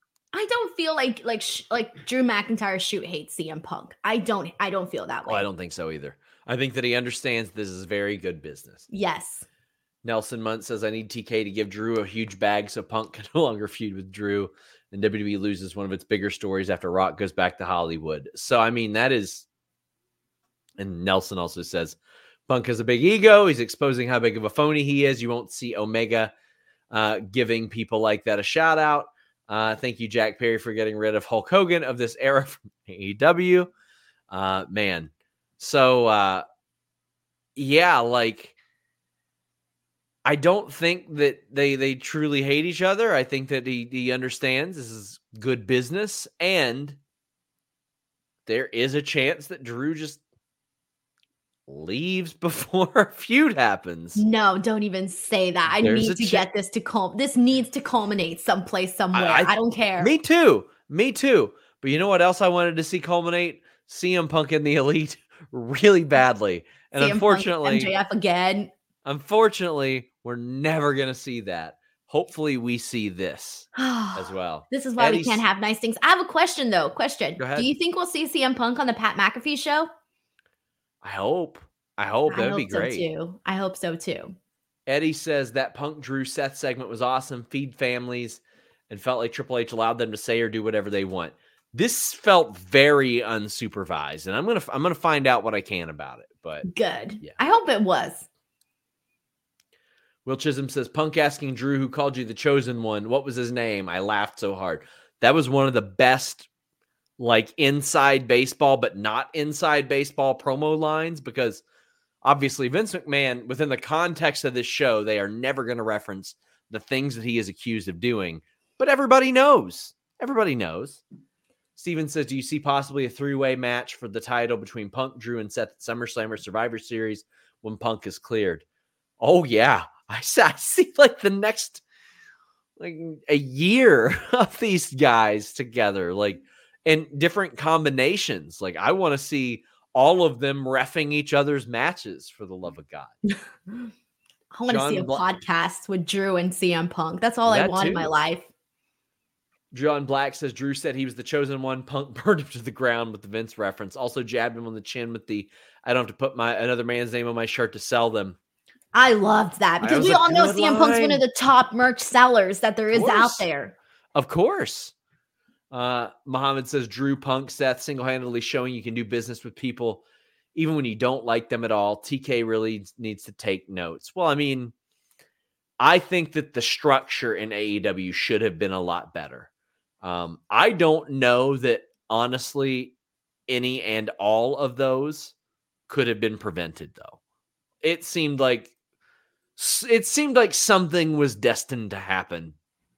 Drew McIntyre hates CM Punk. I don't feel that way. Oh, I don't think so either. I think that he understands this is very good business. Yes. Nelson Munt says, I need TK to give Drew a huge bag so Punk can no longer feud with Drew, and WWE loses one of its bigger stories after Rock goes back to Hollywood. So, I mean, that is... And Nelson also says, Punk has a big ego. He's exposing how big of a phony he is. You won't see Omega giving people like that a shout out. Thank you, Jack Perry, for getting rid of Hulk Hogan of this era from AEW. Man. So, yeah, like, I don't think that they truly hate each other. I think that he understands this is good business, and there is a chance that Drew just leaves before a feud happens. No, don't even say that. I need to get this to this needs to culminate someplace, somewhere. I don't care. Me too. But you know what else I wanted to see culminate? CM Punk and the Elite really badly. And CM unfortunately, Punk, MJF again. Unfortunately, we're never going to see that. Hopefully we see this as well. This is why we can't have nice things. I have a question though. Go ahead. Do you think we'll see CM Punk on the Pat McAfee show? I hope. I hope. I That would be hope so great. too. I hope so too. Eddie says that Punk Drew Seth segment was awesome. Feed families, and felt like Triple H allowed them to say or do whatever they want. This felt very unsupervised, and I'm gonna find out what I can about it. But Good. yeah. I hope it was. Will Chisholm says, Punk asking Drew who called you the chosen one. What was his name? I laughed so hard. That was one of the best, like, inside baseball, but not inside baseball promo lines, because obviously Vince McMahon, within the context of this show, they are never going to reference the things that he is accused of doing. But everybody knows. Everybody knows. Steven says, do you see possibly a three-way match for the title between Punk, Drew, and Seth at SummerSlam or Survivor Series when Punk is cleared? Oh, yeah. I see like the next, like, a year of these guys together, like, in different combinations. Like, I want to see all of them reffing each other's matches, for the love of God. I want to see a podcast with Drew and CM Punk. That's all I want in my life. John Black says Drew said he was the chosen one. Punk burned him to the ground with the Vince reference. Also jabbed him on the chin with the, I don't have to put another man's name on my shirt to sell them. I loved that because we all know CM Punk's one of the top merch sellers that there is out there. Of course. Muhammad says Drew, Punk, Seth single-handedly showing you can do business with people even when you don't like them at all. TK really needs to take notes. Well, I mean, I think that the structure in AEW should have been a lot better. I don't know that, honestly, any and all of those could have been prevented, though. It seemed like something was destined to happen.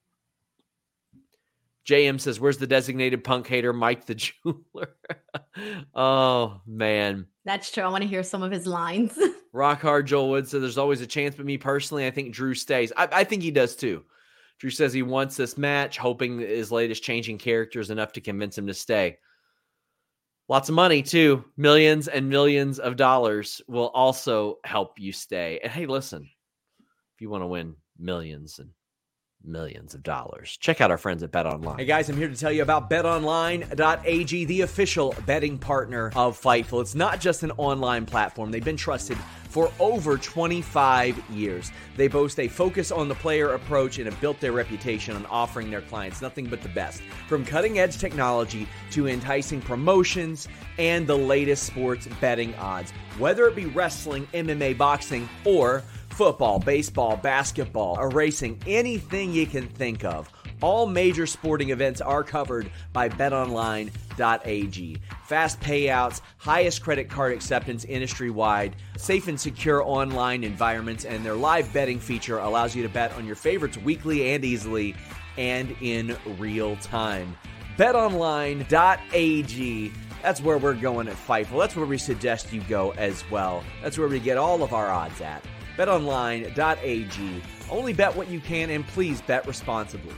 JM says, where's the designated Punk hater, Mike the Jeweler? Oh, man. That's true. I want to hear some of his lines. Rock Hard Joel Wood said, there's always a chance, but me personally, I think Drew stays. I think he does too. Drew says he wants this match, hoping his latest changing character is enough to convince him to stay. Lots of money, too. Millions and millions of dollars will also help you stay. And hey, listen, if you want to win millions and millions of dollars, check out our friends at BetOnline. Hey guys, I'm here to tell you about BetOnline.ag, the official betting partner of Fightful. It's not just an online platform. They've been trusted for over 25 years. They boast a focus on the player approach and have built their reputation on offering their clients nothing but the best. From cutting-edge technology to enticing promotions and the latest sports betting odds. Whether it be wrestling, MMA, boxing, or football, baseball, basketball, or racing, anything you can think of. All major sporting events are covered by BetOnline.ag. Fast payouts, highest credit card acceptance industry-wide, safe and secure online environments, and their live betting feature allows you to bet on your favorites weekly and easily and in real time. BetOnline.ag. That's where we're going at Fightful. That's where we suggest you go as well. That's where we get all of our odds at. BetOnline.ag. Only bet what you can, and please bet responsibly.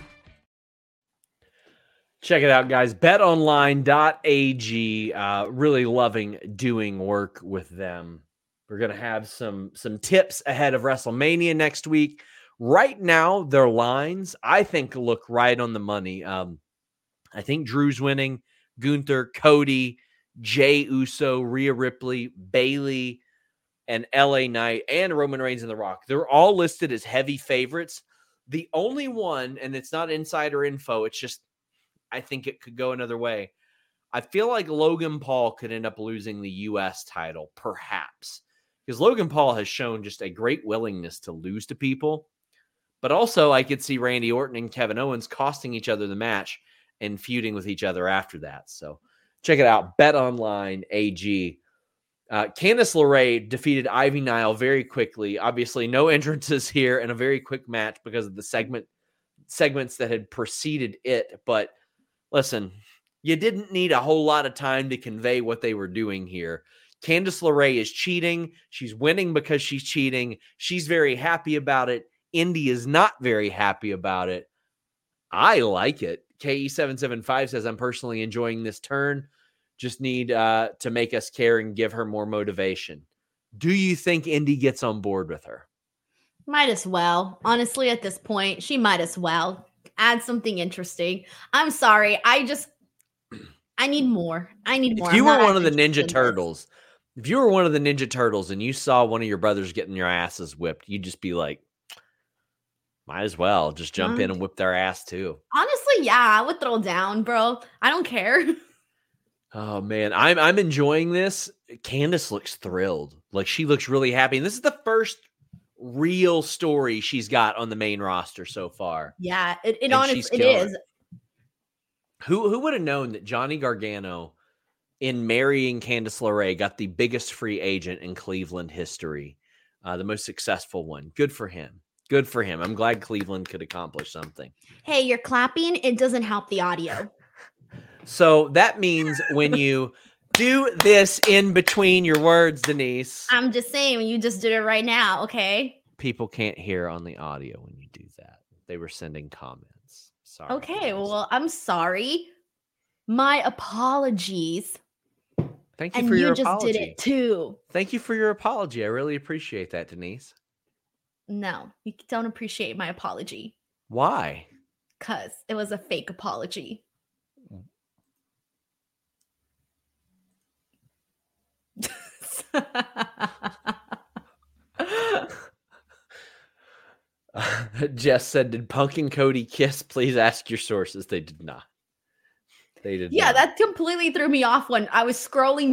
Check it out, guys. BetOnline.ag. Really loving doing work with them. We're going to have some tips ahead of WrestleMania next week. Right now, their lines, I think, look right on the money. I think Drew's winning. Gunther, Cody, Jey Uso, Rhea Ripley, Bayley, and LA Knight, and Roman Reigns and The Rock. They're all listed as heavy favorites. The only one, and it's not insider info, it's just, I think it could go another way. I feel like Logan Paul could end up losing the U.S. title, perhaps. Because Logan Paul has shown just a great willingness to lose to people. But also, I could see Randy Orton and Kevin Owens costing each other the match and feuding with each other after that. So check it out, BetOnline AG. Candice LeRae defeated Ivy Nile very quickly. Obviously, no entrances here and a very quick match because of the segments that had preceded it. But listen, you didn't need a whole lot of time to convey what they were doing here. Candice LeRae is cheating. She's winning because she's cheating. She's very happy about it. Indy is not very happy about it. I like it. KE775 says, I'm personally enjoying this turn. Just need to make us care and give her more motivation. Do you think Indy gets on board with her? Might as well. Honestly, at this point, she might as well add something interesting. I'm sorry. I need more. If you were one of the Ninja Turtles, If you were one of the Ninja Turtles and you saw one of your brothers getting your asses whipped, you'd just be like, might as well just jump in and whip their ass too. Honestly, yeah, I would throw down, bro. I don't care. Oh man, I'm enjoying this. Candace looks thrilled. Like she looks really happy. And this is the first real story she's got on the main roster so far. Yeah, it honestly is. Who would have known that Johnny Gargano, in marrying Candice LeRae, got the biggest free agent in Cleveland history, the most successful one. Good for him. Good for him. I'm glad Cleveland could accomplish something. Hey, you're clapping. It doesn't help the audio. So that means when you do this in between your words, Denise. I'm just saying, you just did it right now, okay? People can't hear on the audio when you do that. They were sending comments. Sorry. Okay, well, I'm sorry. My apologies. Thank you for your apology. And you just did it too. Thank you for your apology. I really appreciate that, Denise. No, you don't appreciate my apology. Why? Because it was a fake apology. Jess said, did Punk and Cody kiss? Please ask your sources. They did not. They did not. That completely threw me off when I was scrolling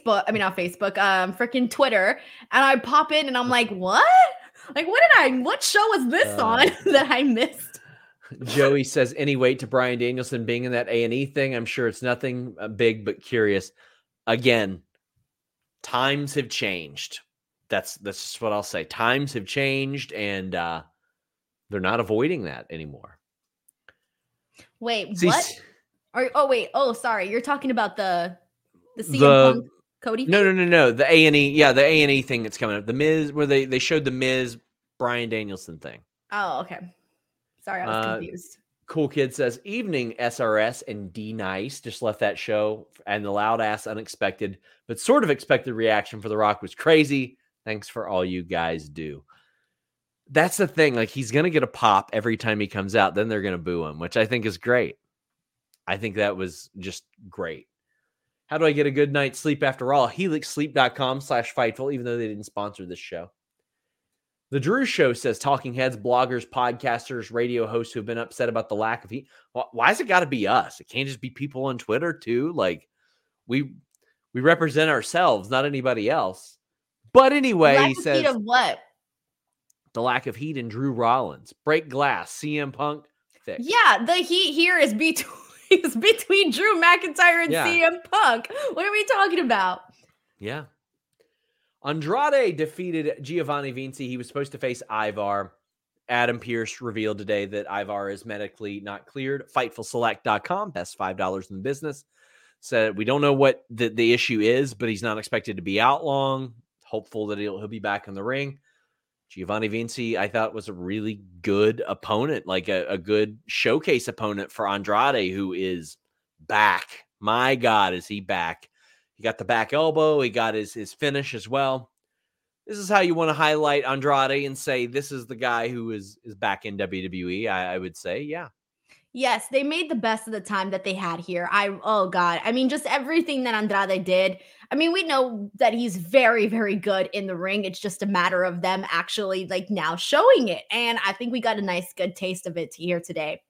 freaking Twitter, and I pop in and I'm like, what? Like, what show was this on that I missed? Joey says, any weight to Bryan Danielson being in that A&E thing? I'm sure it's nothing big, but curious. Again, times have changed. That's just what I'll say. Times have changed, and they're not avoiding that anymore. Wait, what? Sorry. You're talking about the CM Punk Cody thing? No. The A&E, the A&E thing that's coming up. The Miz, where they showed the Miz Bryan Danielson thing. Oh, okay. Sorry, I was confused. Cool Kid says, evening SRS and D Nice. Just left that show, and the loud ass unexpected, but sort of expected reaction for The Rock was crazy. Thanks for all you guys do. That's the thing. Like, he's going to get a pop every time he comes out. Then they're going to boo him, which I think is great. I think that was just great. How do I get a good night's sleep after all? HelixSleep.com/Fightful, even though they didn't sponsor this show. The Drew Show says talking heads, bloggers, podcasters, radio hosts who have been upset about the lack of heat. Why has it got to be us? It can't just be people on Twitter too. Like, we represent ourselves, not anybody else. But anyway, he says, heat of what? The lack of heat in Drew Rollins. Break glass. CM Punk. Fix. Yeah, the heat here is between Drew McIntyre and CM Punk. What are we talking about? Yeah. Andrade defeated Giovanni Vinci. He was supposed to face Ivar. Adam Pearce revealed today that Ivar is medically not cleared. FightfulSelect.com, best $5 in the business, said we don't know what the issue is, but he's not expected to be out long. Hopeful that he'll be back in the ring. Giovanni Vinci, I thought, was a really good opponent, like a good showcase opponent for Andrade, who is back. My God, is he back? He got the back elbow. He got his finish as well. This is how you want to highlight Andrade and say, this is the guy who is back in WWE, I would say. Yeah. Yes, they made the best of the time that they had here. Just everything that Andrade did. I mean, we know that he's very, very good in the ring. It's just a matter of them actually like now showing it. And I think we got a nice, good taste of it here today.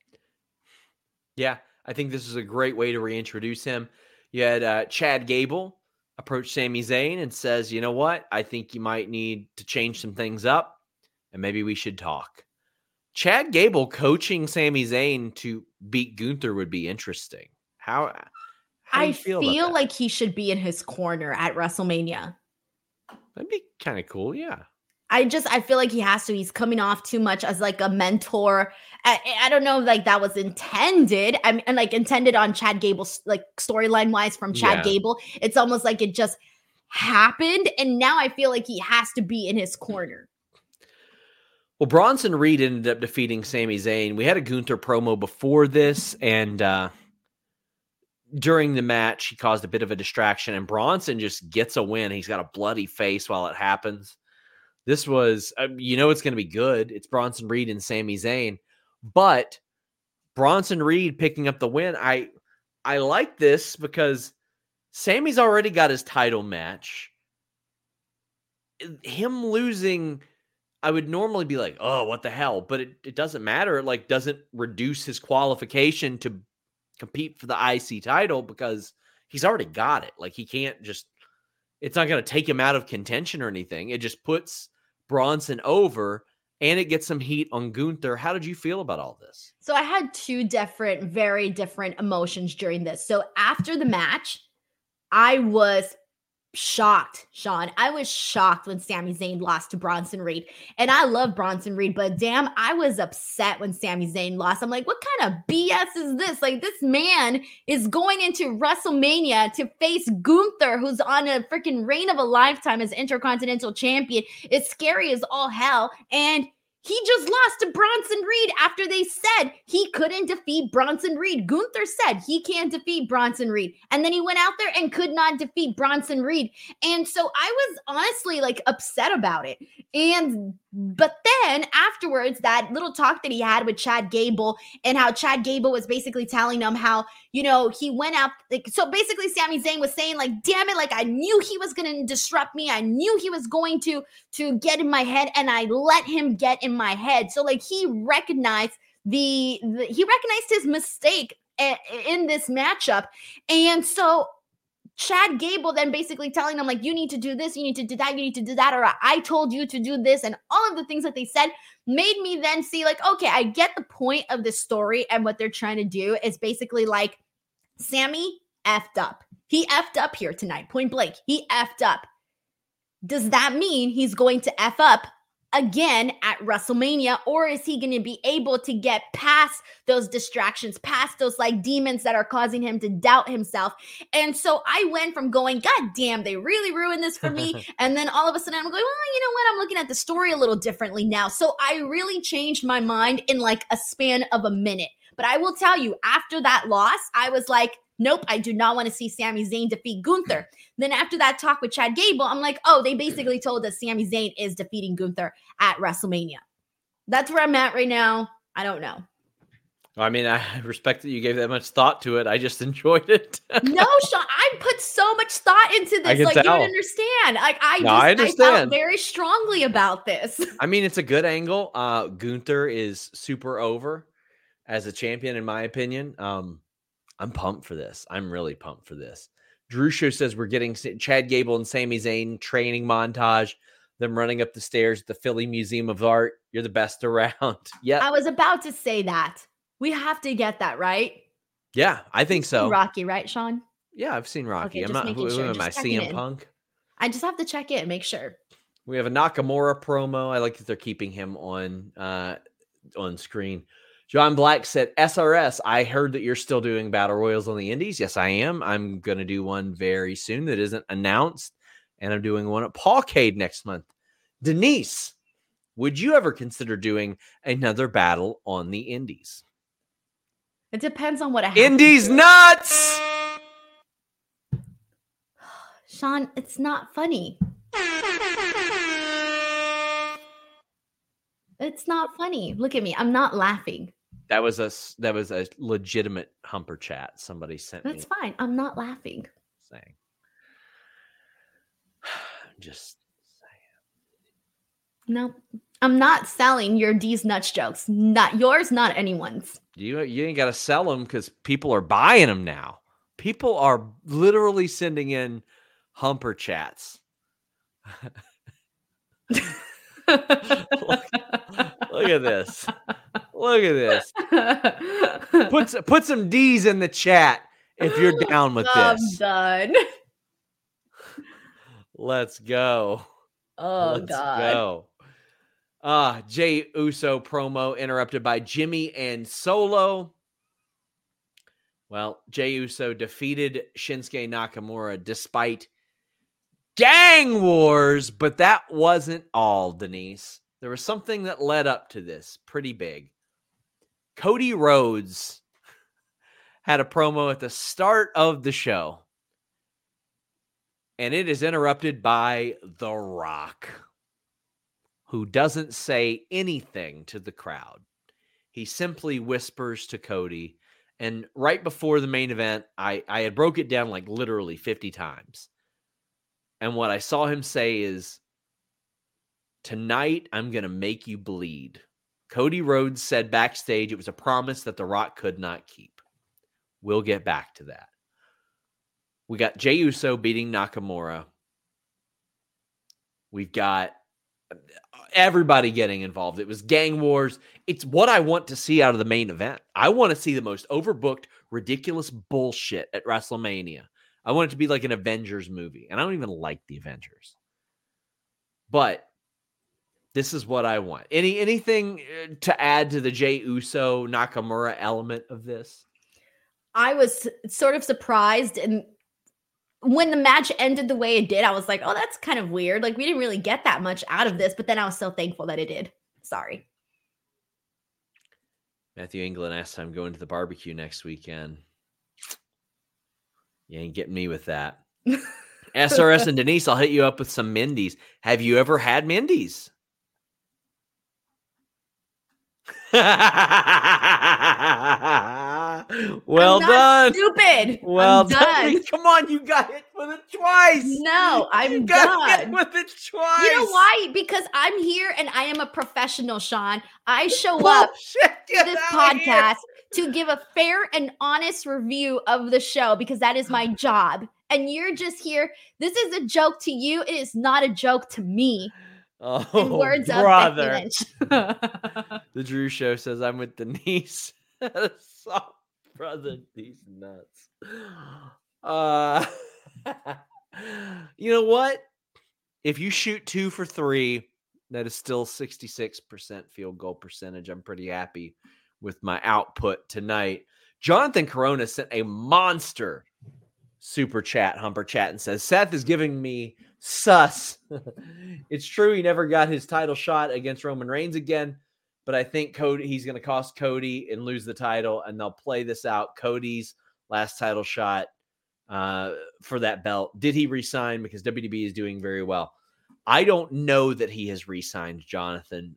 Yeah, I think this is a great way to reintroduce him. You had Chad Gable approach Sami Zayn and says, you know what? I think you might need to change some things up and maybe we should talk. Chad Gable coaching Sami Zayn to beat Gunther would be interesting. How do you feel about that? Like he should be in his corner at WrestleMania. That'd be kind of cool, yeah. I feel like he has to. He's coming off too much as like a mentor. I don't know if like that was intended. I mean, like intended on Chad Gable's like storyline wise from Chad Gable. It's almost like it just happened. And now I feel like he has to be in his corner. Well, Bronson Reed ended up defeating Sami Zayn. We had a Gunther promo before this, and during the match, he caused a bit of a distraction, and Bronson just gets a win. He's got a bloody face while it happens. This was, it's going to be good. It's Bronson Reed and Sami Zayn, but Bronson Reed picking up the win. I like this because Sami's already got his title match. him losing, I would normally be like, oh, what the hell? But it doesn't matter. It like doesn't reduce his qualification to compete for the IC title because he's already got it. Like he can't just, it's not going to take him out of contention or anything. It just puts Bronson over and it gets some heat on Gunther. How did you feel about all this? So I had two very different emotions during this. So after the match, I was shocked, Sean. I was shocked when Sami Zayn lost to Bronson Reed. And I love Bronson Reed, but damn, I was upset when Sami Zayn lost. I'm like, what kind of BS is this? Like, this man is going into WrestleMania to face Gunther, who's on a freaking reign of a lifetime as Intercontinental Champion. It's scary as all hell. And he just lost to Bronson Reed after they said he couldn't defeat Bronson Reed. Gunther said he can't defeat Bronson Reed. And then he went out there and could not defeat Bronson Reed. And so I was honestly like upset about it. But then afterwards, that little talk that he had with Chad Gable and how Chad Gable was basically telling him how, you know, he went out. Like, so basically Sami Zayn was saying like, damn it, like I knew he was going to disrupt me. I knew he was going to get in my head and I let him get in my head. So like he recognized he recognized his mistake in this matchup. And so Chad Gable then basically telling them like, you need to do this, you need to do that, you need to do that, or I told you to do this, and all of the things that they said made me then see like, okay, I get the point of this story, and what they're trying to do is basically like, Sami effed up. He effed up here tonight, point blank. He effed up. Does that mean he's going to F up again at WrestleMania, or is he going to be able to get past those distractions, past those like demons that are causing him to doubt himself? And so I went from going, God damn, they really ruined this for me. And then all of a sudden I'm going, well, you know what? I'm looking at the story a little differently now. So I really changed my mind in like a span of a minute. But I will tell you, after that loss, I was like, nope, I do not want to see Sami Zayn defeat Gunther. Then after that talk with Chad Gable, I'm like, oh, they basically told us Sami Zayn is defeating Gunther at WrestleMania. That's where I'm at right now. I don't know. I mean, I respect that you gave that much thought to it. I just enjoyed it. No, Sean, I put so much thought into this. Like, you don't understand. Like, I understand. I felt very strongly about this. I mean, it's a good angle. Gunther is super over as a champion, in my opinion. I'm pumped for this. I'm really pumped for this. Drew Show says we're getting Chad Gable and Sami Zayn training montage, them running up the stairs at the Philly Museum of Art. You're the best around. Yeah. I was about to say that. We have to get that, right? Yeah, I think so. Rocky, right, Sean? Yeah, I've seen Rocky. Okay, I'm not who am I? CM Punk? I just have to check in, make sure. We have a Nakamura promo. I like that they're keeping him on screen. John Black said, SRS, I heard that you're still doing battle royals on the indies. Yes, I am. I'm going to do one very soon that isn't announced, and I'm doing one at Paulcade next month. Denise, would you ever consider doing another battle on the indies? It depends on what happens. Indies nuts! Sean, it's not funny. It's not funny. Look at me. I'm not laughing. That was a legitimate Humper chat somebody sent me. That's fine. I'm not laughing. Saying. Just saying. No, I'm not selling your D's nuts jokes. Not yours, not anyone's. You ain't got to sell them because people are buying them now. People are literally sending in Humper chats. Look at this. Look at this. Put some D's in the chat if you're down with this. I'm done. Let's go. Oh, Let's God. go. Jey Uso promo interrupted by Jimmy and Solo. Well, Jey Uso defeated Shinsuke Nakamura despite gang wars, but that wasn't all, Denise. There was something that led up to this pretty big. Cody Rhodes had a promo at the start of the show, and it is interrupted by The Rock, who doesn't say anything to the crowd. He simply whispers to Cody, and right before the main event, I had broke it down like literally 50 times. And what I saw him say is, Tonight, I'm going to make you bleed. Cody Rhodes said backstage it was a promise that The Rock could not keep. We'll get back to that. We got Jey Uso beating Nakamura. We've got everybody getting involved. It was gang wars. It's what I want to see out of the main event. I want to see the most overbooked, ridiculous bullshit at WrestleMania. I want it to be like an Avengers movie. And I don't even like the Avengers. But this is what I want. Anything to add to the Jey Uso Nakamura element of this? I was sort of surprised, and when the match ended the way it did, I was like, oh, that's kind of weird. Like, we didn't really get that much out of this, but then I was so thankful that it did. Sorry. Matthew England asked I'm going to the barbecue next weekend. You ain't getting me with that. SRS and Denise, I'll hit you up with some Mindy's. Have you ever had Mindy's? Well done. Stupid. Well done. Come on, you got hit with it twice. No, I'm got hit with it twice. You know why? Because I'm here and I am a professional, Sean. I show up to this podcast to give a fair and honest review of the show because that is my job. And you're just here. This is a joke to you. It is not a joke to me. Oh, in words brother. of Becky The Drew Show says I'm with Denise. Soft brother, these nuts. You know what? If you shoot 2 for 3, that is still 66% field goal percentage. I'm pretty happy with my output tonight. Jonathan Corona sent a monster super chat, Humper Chat, and says, Seth is giving me sus. It's true he never got his title shot against Roman Reigns again, but I think he's going to cost Cody and lose the title, and they'll play this out. Cody's last title shot for that belt. Did he resign? Because WWE is doing very well. I don't know that he has re-signed, Jonathan.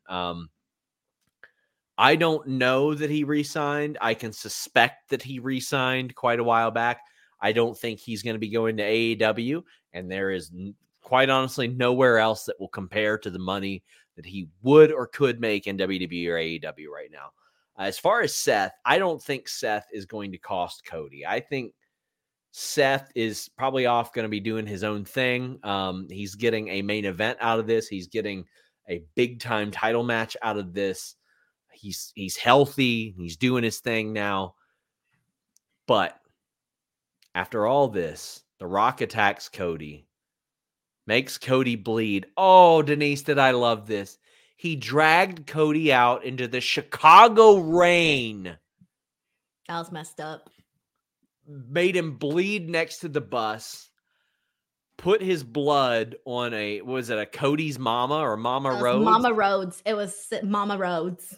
I don't know that he re-signed. I can suspect that he re-signed quite a while back. I don't think he's going to be going to AEW, and there is quite honestly nowhere else that will compare to the money that he would or could make in WWE or AEW right now. As far as Seth, I don't think Seth is going to cost Cody. I think Seth is probably off going to be doing his own thing. He's getting a main event out of this. He's getting a big time title match out of this. He's healthy. He's doing his thing now. But after all this, The Rock attacks Cody, makes Cody bleed. Oh, Denise, did I love this? He dragged Cody out into the Chicago rain. That was messed up. Made him bleed next to the bus. Put his blood on a Cody's mama or Mama Rhodes? Mama Rhodes. It was Mama Rhodes.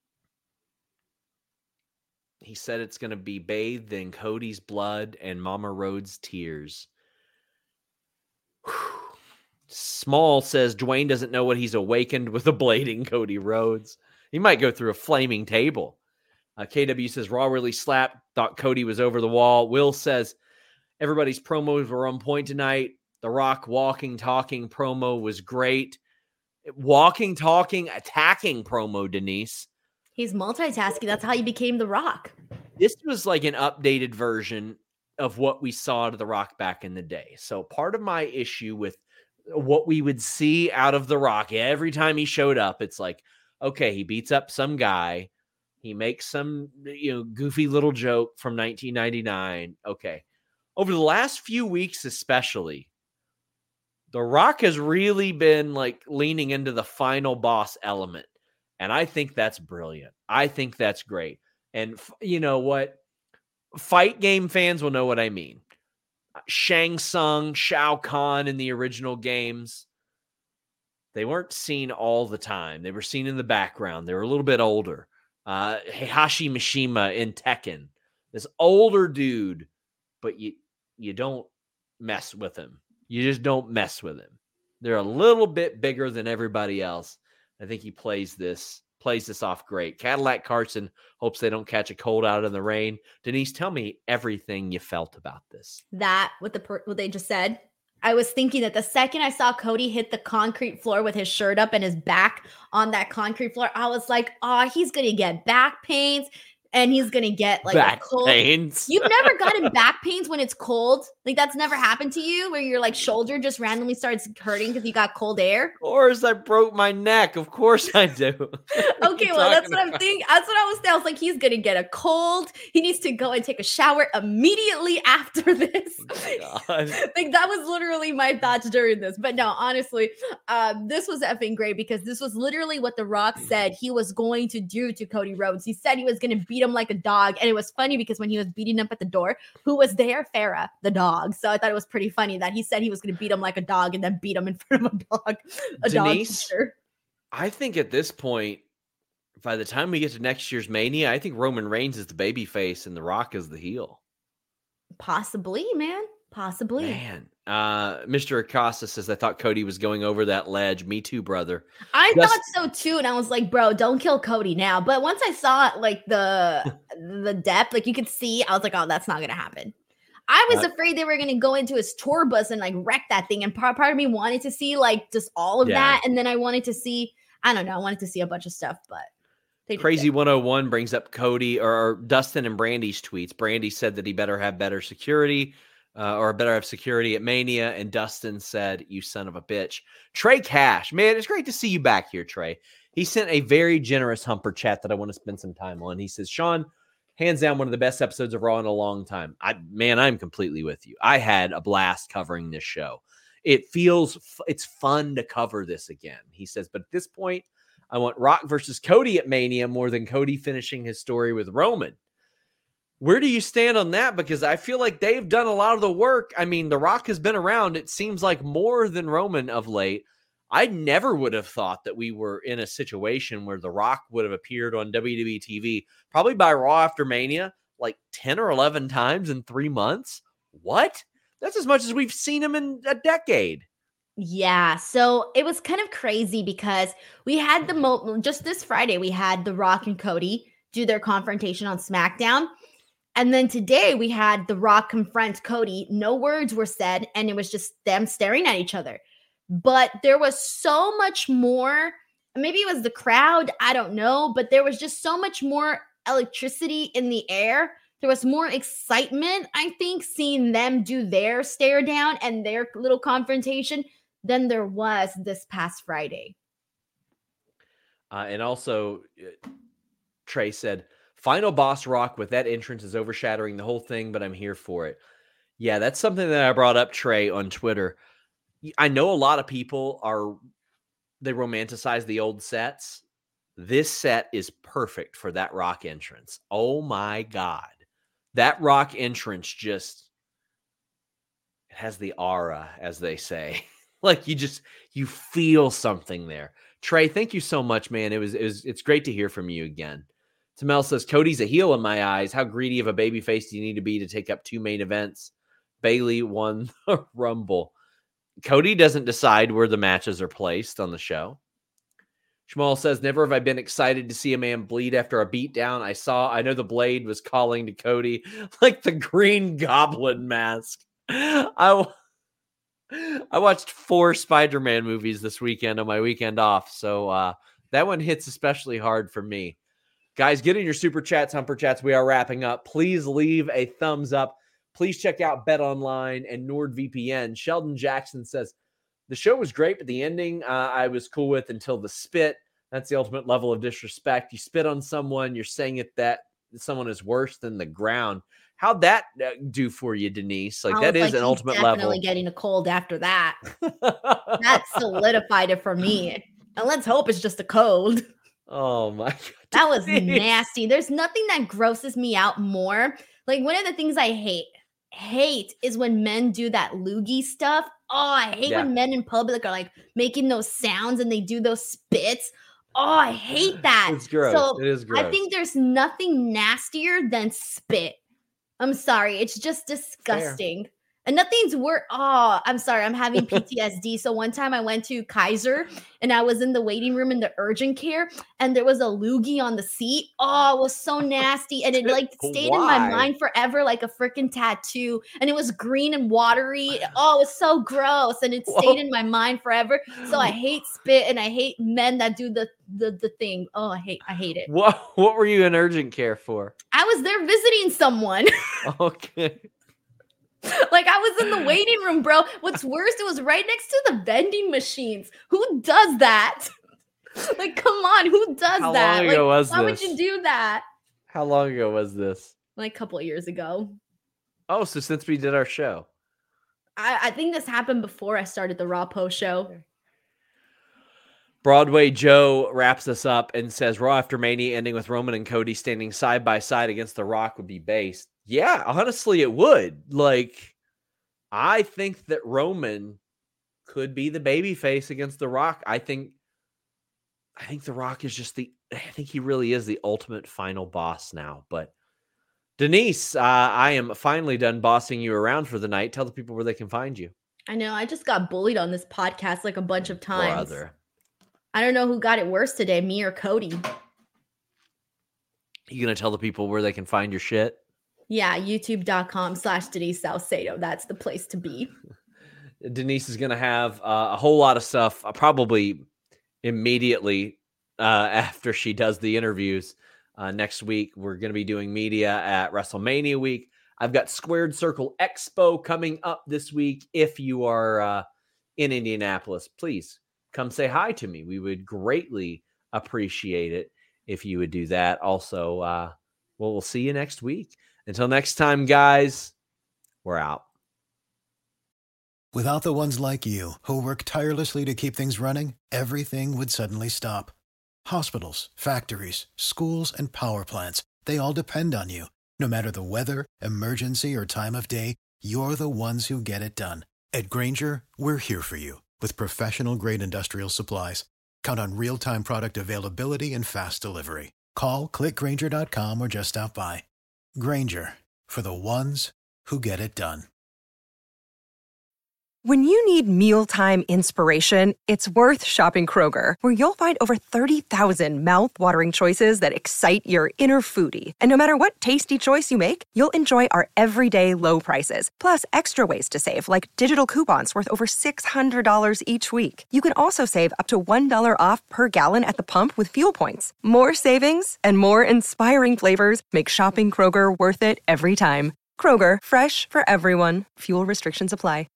He said it's going to be bathed in Cody's blood and Mama Rhodes' tears. Whew. Small says Dwayne doesn't know what he's awakened with a blading Cody Rhodes. He might go through a flaming table. KW says Raw really slapped. Thought Cody was over the wall. Will says everybody's promos were on point tonight. The Rock walking, talking promo was great. Walking, talking, attacking promo, Denise. He's multitasking. That's how he became The Rock. This was like an updated version of what we saw to The Rock back in the day. So part of my issue with what we would see out of The Rock every time he showed up, it's like, okay, he beats up some guy. He makes some, goofy little joke from 1999. Okay. Over the last few weeks, especially, The Rock has really been like leaning into the final boss element. And I think that's brilliant. I think that's great. And you know what? Fight game fans will know what I mean. Shang Tsung, Shao Kahn in the original games, they weren't seen all the time. They were seen in the background. They were a little bit older. Heihachi Mishima in Tekken, this older dude, but you don't mess with him. You just don't mess with him. They're a little bit bigger than everybody else. I think he plays this off great. Cadillac Carson hopes they don't catch a cold out in the rain. Denise, tell me everything you felt about this. That what they just said. I was thinking that the second I saw Cody hit the concrete floor with his shirt up and his back on that concrete floor, I was like, oh, he's going to get back pains and he's going to get like back a cold pains. You've never gotten back pains when it's cold? Like that's never happened to you where your like shoulder just randomly starts hurting because you got cold air? Of course, I broke my neck. Of course I do. Okay, well, that's what I'm thinking. That's what I was saying. I was like, he's gonna get a cold. He needs to go and take a shower immediately after this. Oh God. Like that was literally my thoughts during this. But no, honestly, this was effing great because this was literally what The Rock said he was going to do to Cody Rhodes. He said he was gonna beat him like a dog, and it was funny because when he was beating him at the door, who was there? Farrah, the dog. So I thought it was pretty funny that he said he was going to beat him like a dog and then beat him in front of a dog. Denise, dog I think at this point, by the time we get to next year's Mania, I think Roman Reigns is the baby face and The Rock is the heel. Possibly, man. Possibly. Man. Mr. Acosta says, I thought Cody was going over that ledge. Me too, brother. I thought so too. And I was like, bro, don't kill Cody now. But once I saw like the depth, like you could see, I was like, oh, that's not going to happen. I was afraid they were going to go into his tour bus and like wreck that thing. And part of me wanted to see like just all of that. And then I wanted to see, I don't know, I wanted to see a bunch of stuff, but Crazy 101 brings up Cody or Dustin and Brandy's tweets. Brandy said that he better have better security or better have security at Mania. And Dustin said, you son of a bitch. Trey Cash, man, it's great to see you back here, Trey. He sent a very generous Humper chat that I want to spend some time on. He says, Sean, hands down, one of the best episodes of Raw in a long time. I'm completely with you. I had a blast covering this show. It's fun to cover this again. He says, but at this point, I want Rock versus Cody at Mania more than Cody finishing his story with Roman. Where do you stand on that? Because I feel like they've done a lot of the work. I mean, The Rock has been around, it seems like, more than Roman of late. I never would have thought that we were in a situation where The Rock would have appeared on WWE TV, probably by Raw after Mania, like 10 or 11 times in 3 months. What? That's as much as we've seen him in a decade. Yeah, so it was kind of crazy because we had just this Friday, we had The Rock and Cody do their confrontation on SmackDown. And then today we had The Rock confront Cody. No words were said, and it was just them staring at each other. But there was so much more. Maybe it was the crowd. I don't know. But there was just so much more electricity in the air. There was more excitement, I think, seeing them do their stare down and their little confrontation than there was this past Friday. And also, Trey said, final boss Rock with that entrance is overshadowing the whole thing, but I'm here for it. Yeah, that's something that I brought up, Trey, on Twitter. I know a lot of people they romanticize the old sets. This set is perfect for that Rock entrance. Oh my God. That Rock entrance it has the aura, as they say. Like you feel something there. Trey, thank you so much, man. It's great to hear from you again. Tamel says, Cody's a heel in my eyes. How greedy of a babyface do you need to be to take up 2 main events? Bayley won the Rumble. Cody doesn't decide where the matches are placed on the show. Shmuel says, never have I been excited to see a man bleed after a beatdown. I know the Blade was calling to Cody like the Green Goblin mask. I watched 4 Spider-Man movies this weekend on my weekend off, so that one hits especially hard for me. Guys, get in your super chats, Humper chats. We are wrapping up. Please leave a thumbs up. Please check out BetOnline and NordVPN. Sheldon Jackson says, the show was great, but the ending I was cool with until the spit. That's the ultimate level of disrespect. You spit on someone, you're saying that someone is worse than the ground. How'd that do for you, Denise? Like that is an ultimate level. Definitely getting a cold after that. That solidified it for me. And let's hope it's just a cold. Oh my God. That was nasty. There's nothing that grosses me out more. Like one of the things I hate is when men do that loogie stuff. Oh, I hate when men in public are like making those sounds and they do those spits. Oh, I hate that. It's gross. So it is gross. I think there's nothing nastier than spit. I'm sorry. It's just disgusting. And nothing's worse. Oh, I'm sorry. I'm having PTSD. So one time I went to Kaiser and I was in the waiting room in the urgent care and there was a loogie on the seat. Oh, it was so nasty. And it like stayed in my mind forever, like a freaking tattoo. And it was green and watery. Oh, it was so gross. And it stayed in my mind forever. So I hate spit and I hate men that do the thing. Oh, I hate it. What were you in urgent care for? I was there visiting someone. Okay. Like I was in the waiting room, bro. What's worse, it was right next to the vending machines. Who does that? Like, come on, who does How that? long ago was why this? would you do that? How long ago was this? Like a couple of years ago. Oh, so since we did our show. I think this happened before I started the Raw Post show. Broadway Joe wraps us up and says Raw after Mania ending with Roman and Cody standing side by side against The Rock would be based. Yeah, honestly, it would. Like, I think that Roman could be the babyface against The Rock. I think The Rock is just I think he really is the ultimate final boss now. But Denise, I am finally done bossing you around for the night. Tell the people where they can find you. I know. I just got bullied on this podcast like a bunch of times. Brother. I don't know who got it worse today, me or Cody. You going to tell the people where they can find your shit? Yeah, youtube.com/Denise Salcedo. That's the place to be. Denise is going to have a whole lot of stuff, probably immediately after she does the interviews next week. We're going to be doing media at WrestleMania week. I've got Squared Circle Expo coming up this week. If you are in Indianapolis, please come say hi to me. We would greatly appreciate it if you would do that. Also, we'll see you next week. Until next time, guys, we're out. Without the ones like you, who work tirelessly to keep things running, everything would suddenly stop. Hospitals, factories, schools, and power plants, they all depend on you. No matter the weather, emergency, or time of day, you're the ones who get it done. At Grainger, we're here for you with professional-grade industrial supplies. Count on real-time product availability and fast delivery. Call, clickgrainger.com, or just stop by. Grainger, for the ones who get it done. When you need mealtime inspiration, it's worth shopping Kroger, where you'll find over 30,000 mouth-watering choices that excite your inner foodie. And no matter what tasty choice you make, you'll enjoy our everyday low prices, plus extra ways to save, like digital coupons worth over $600 each week. You can also save up to $1 off per gallon at the pump with fuel points. More savings and more inspiring flavors make shopping Kroger worth it every time. Kroger, fresh for everyone. Fuel restrictions apply.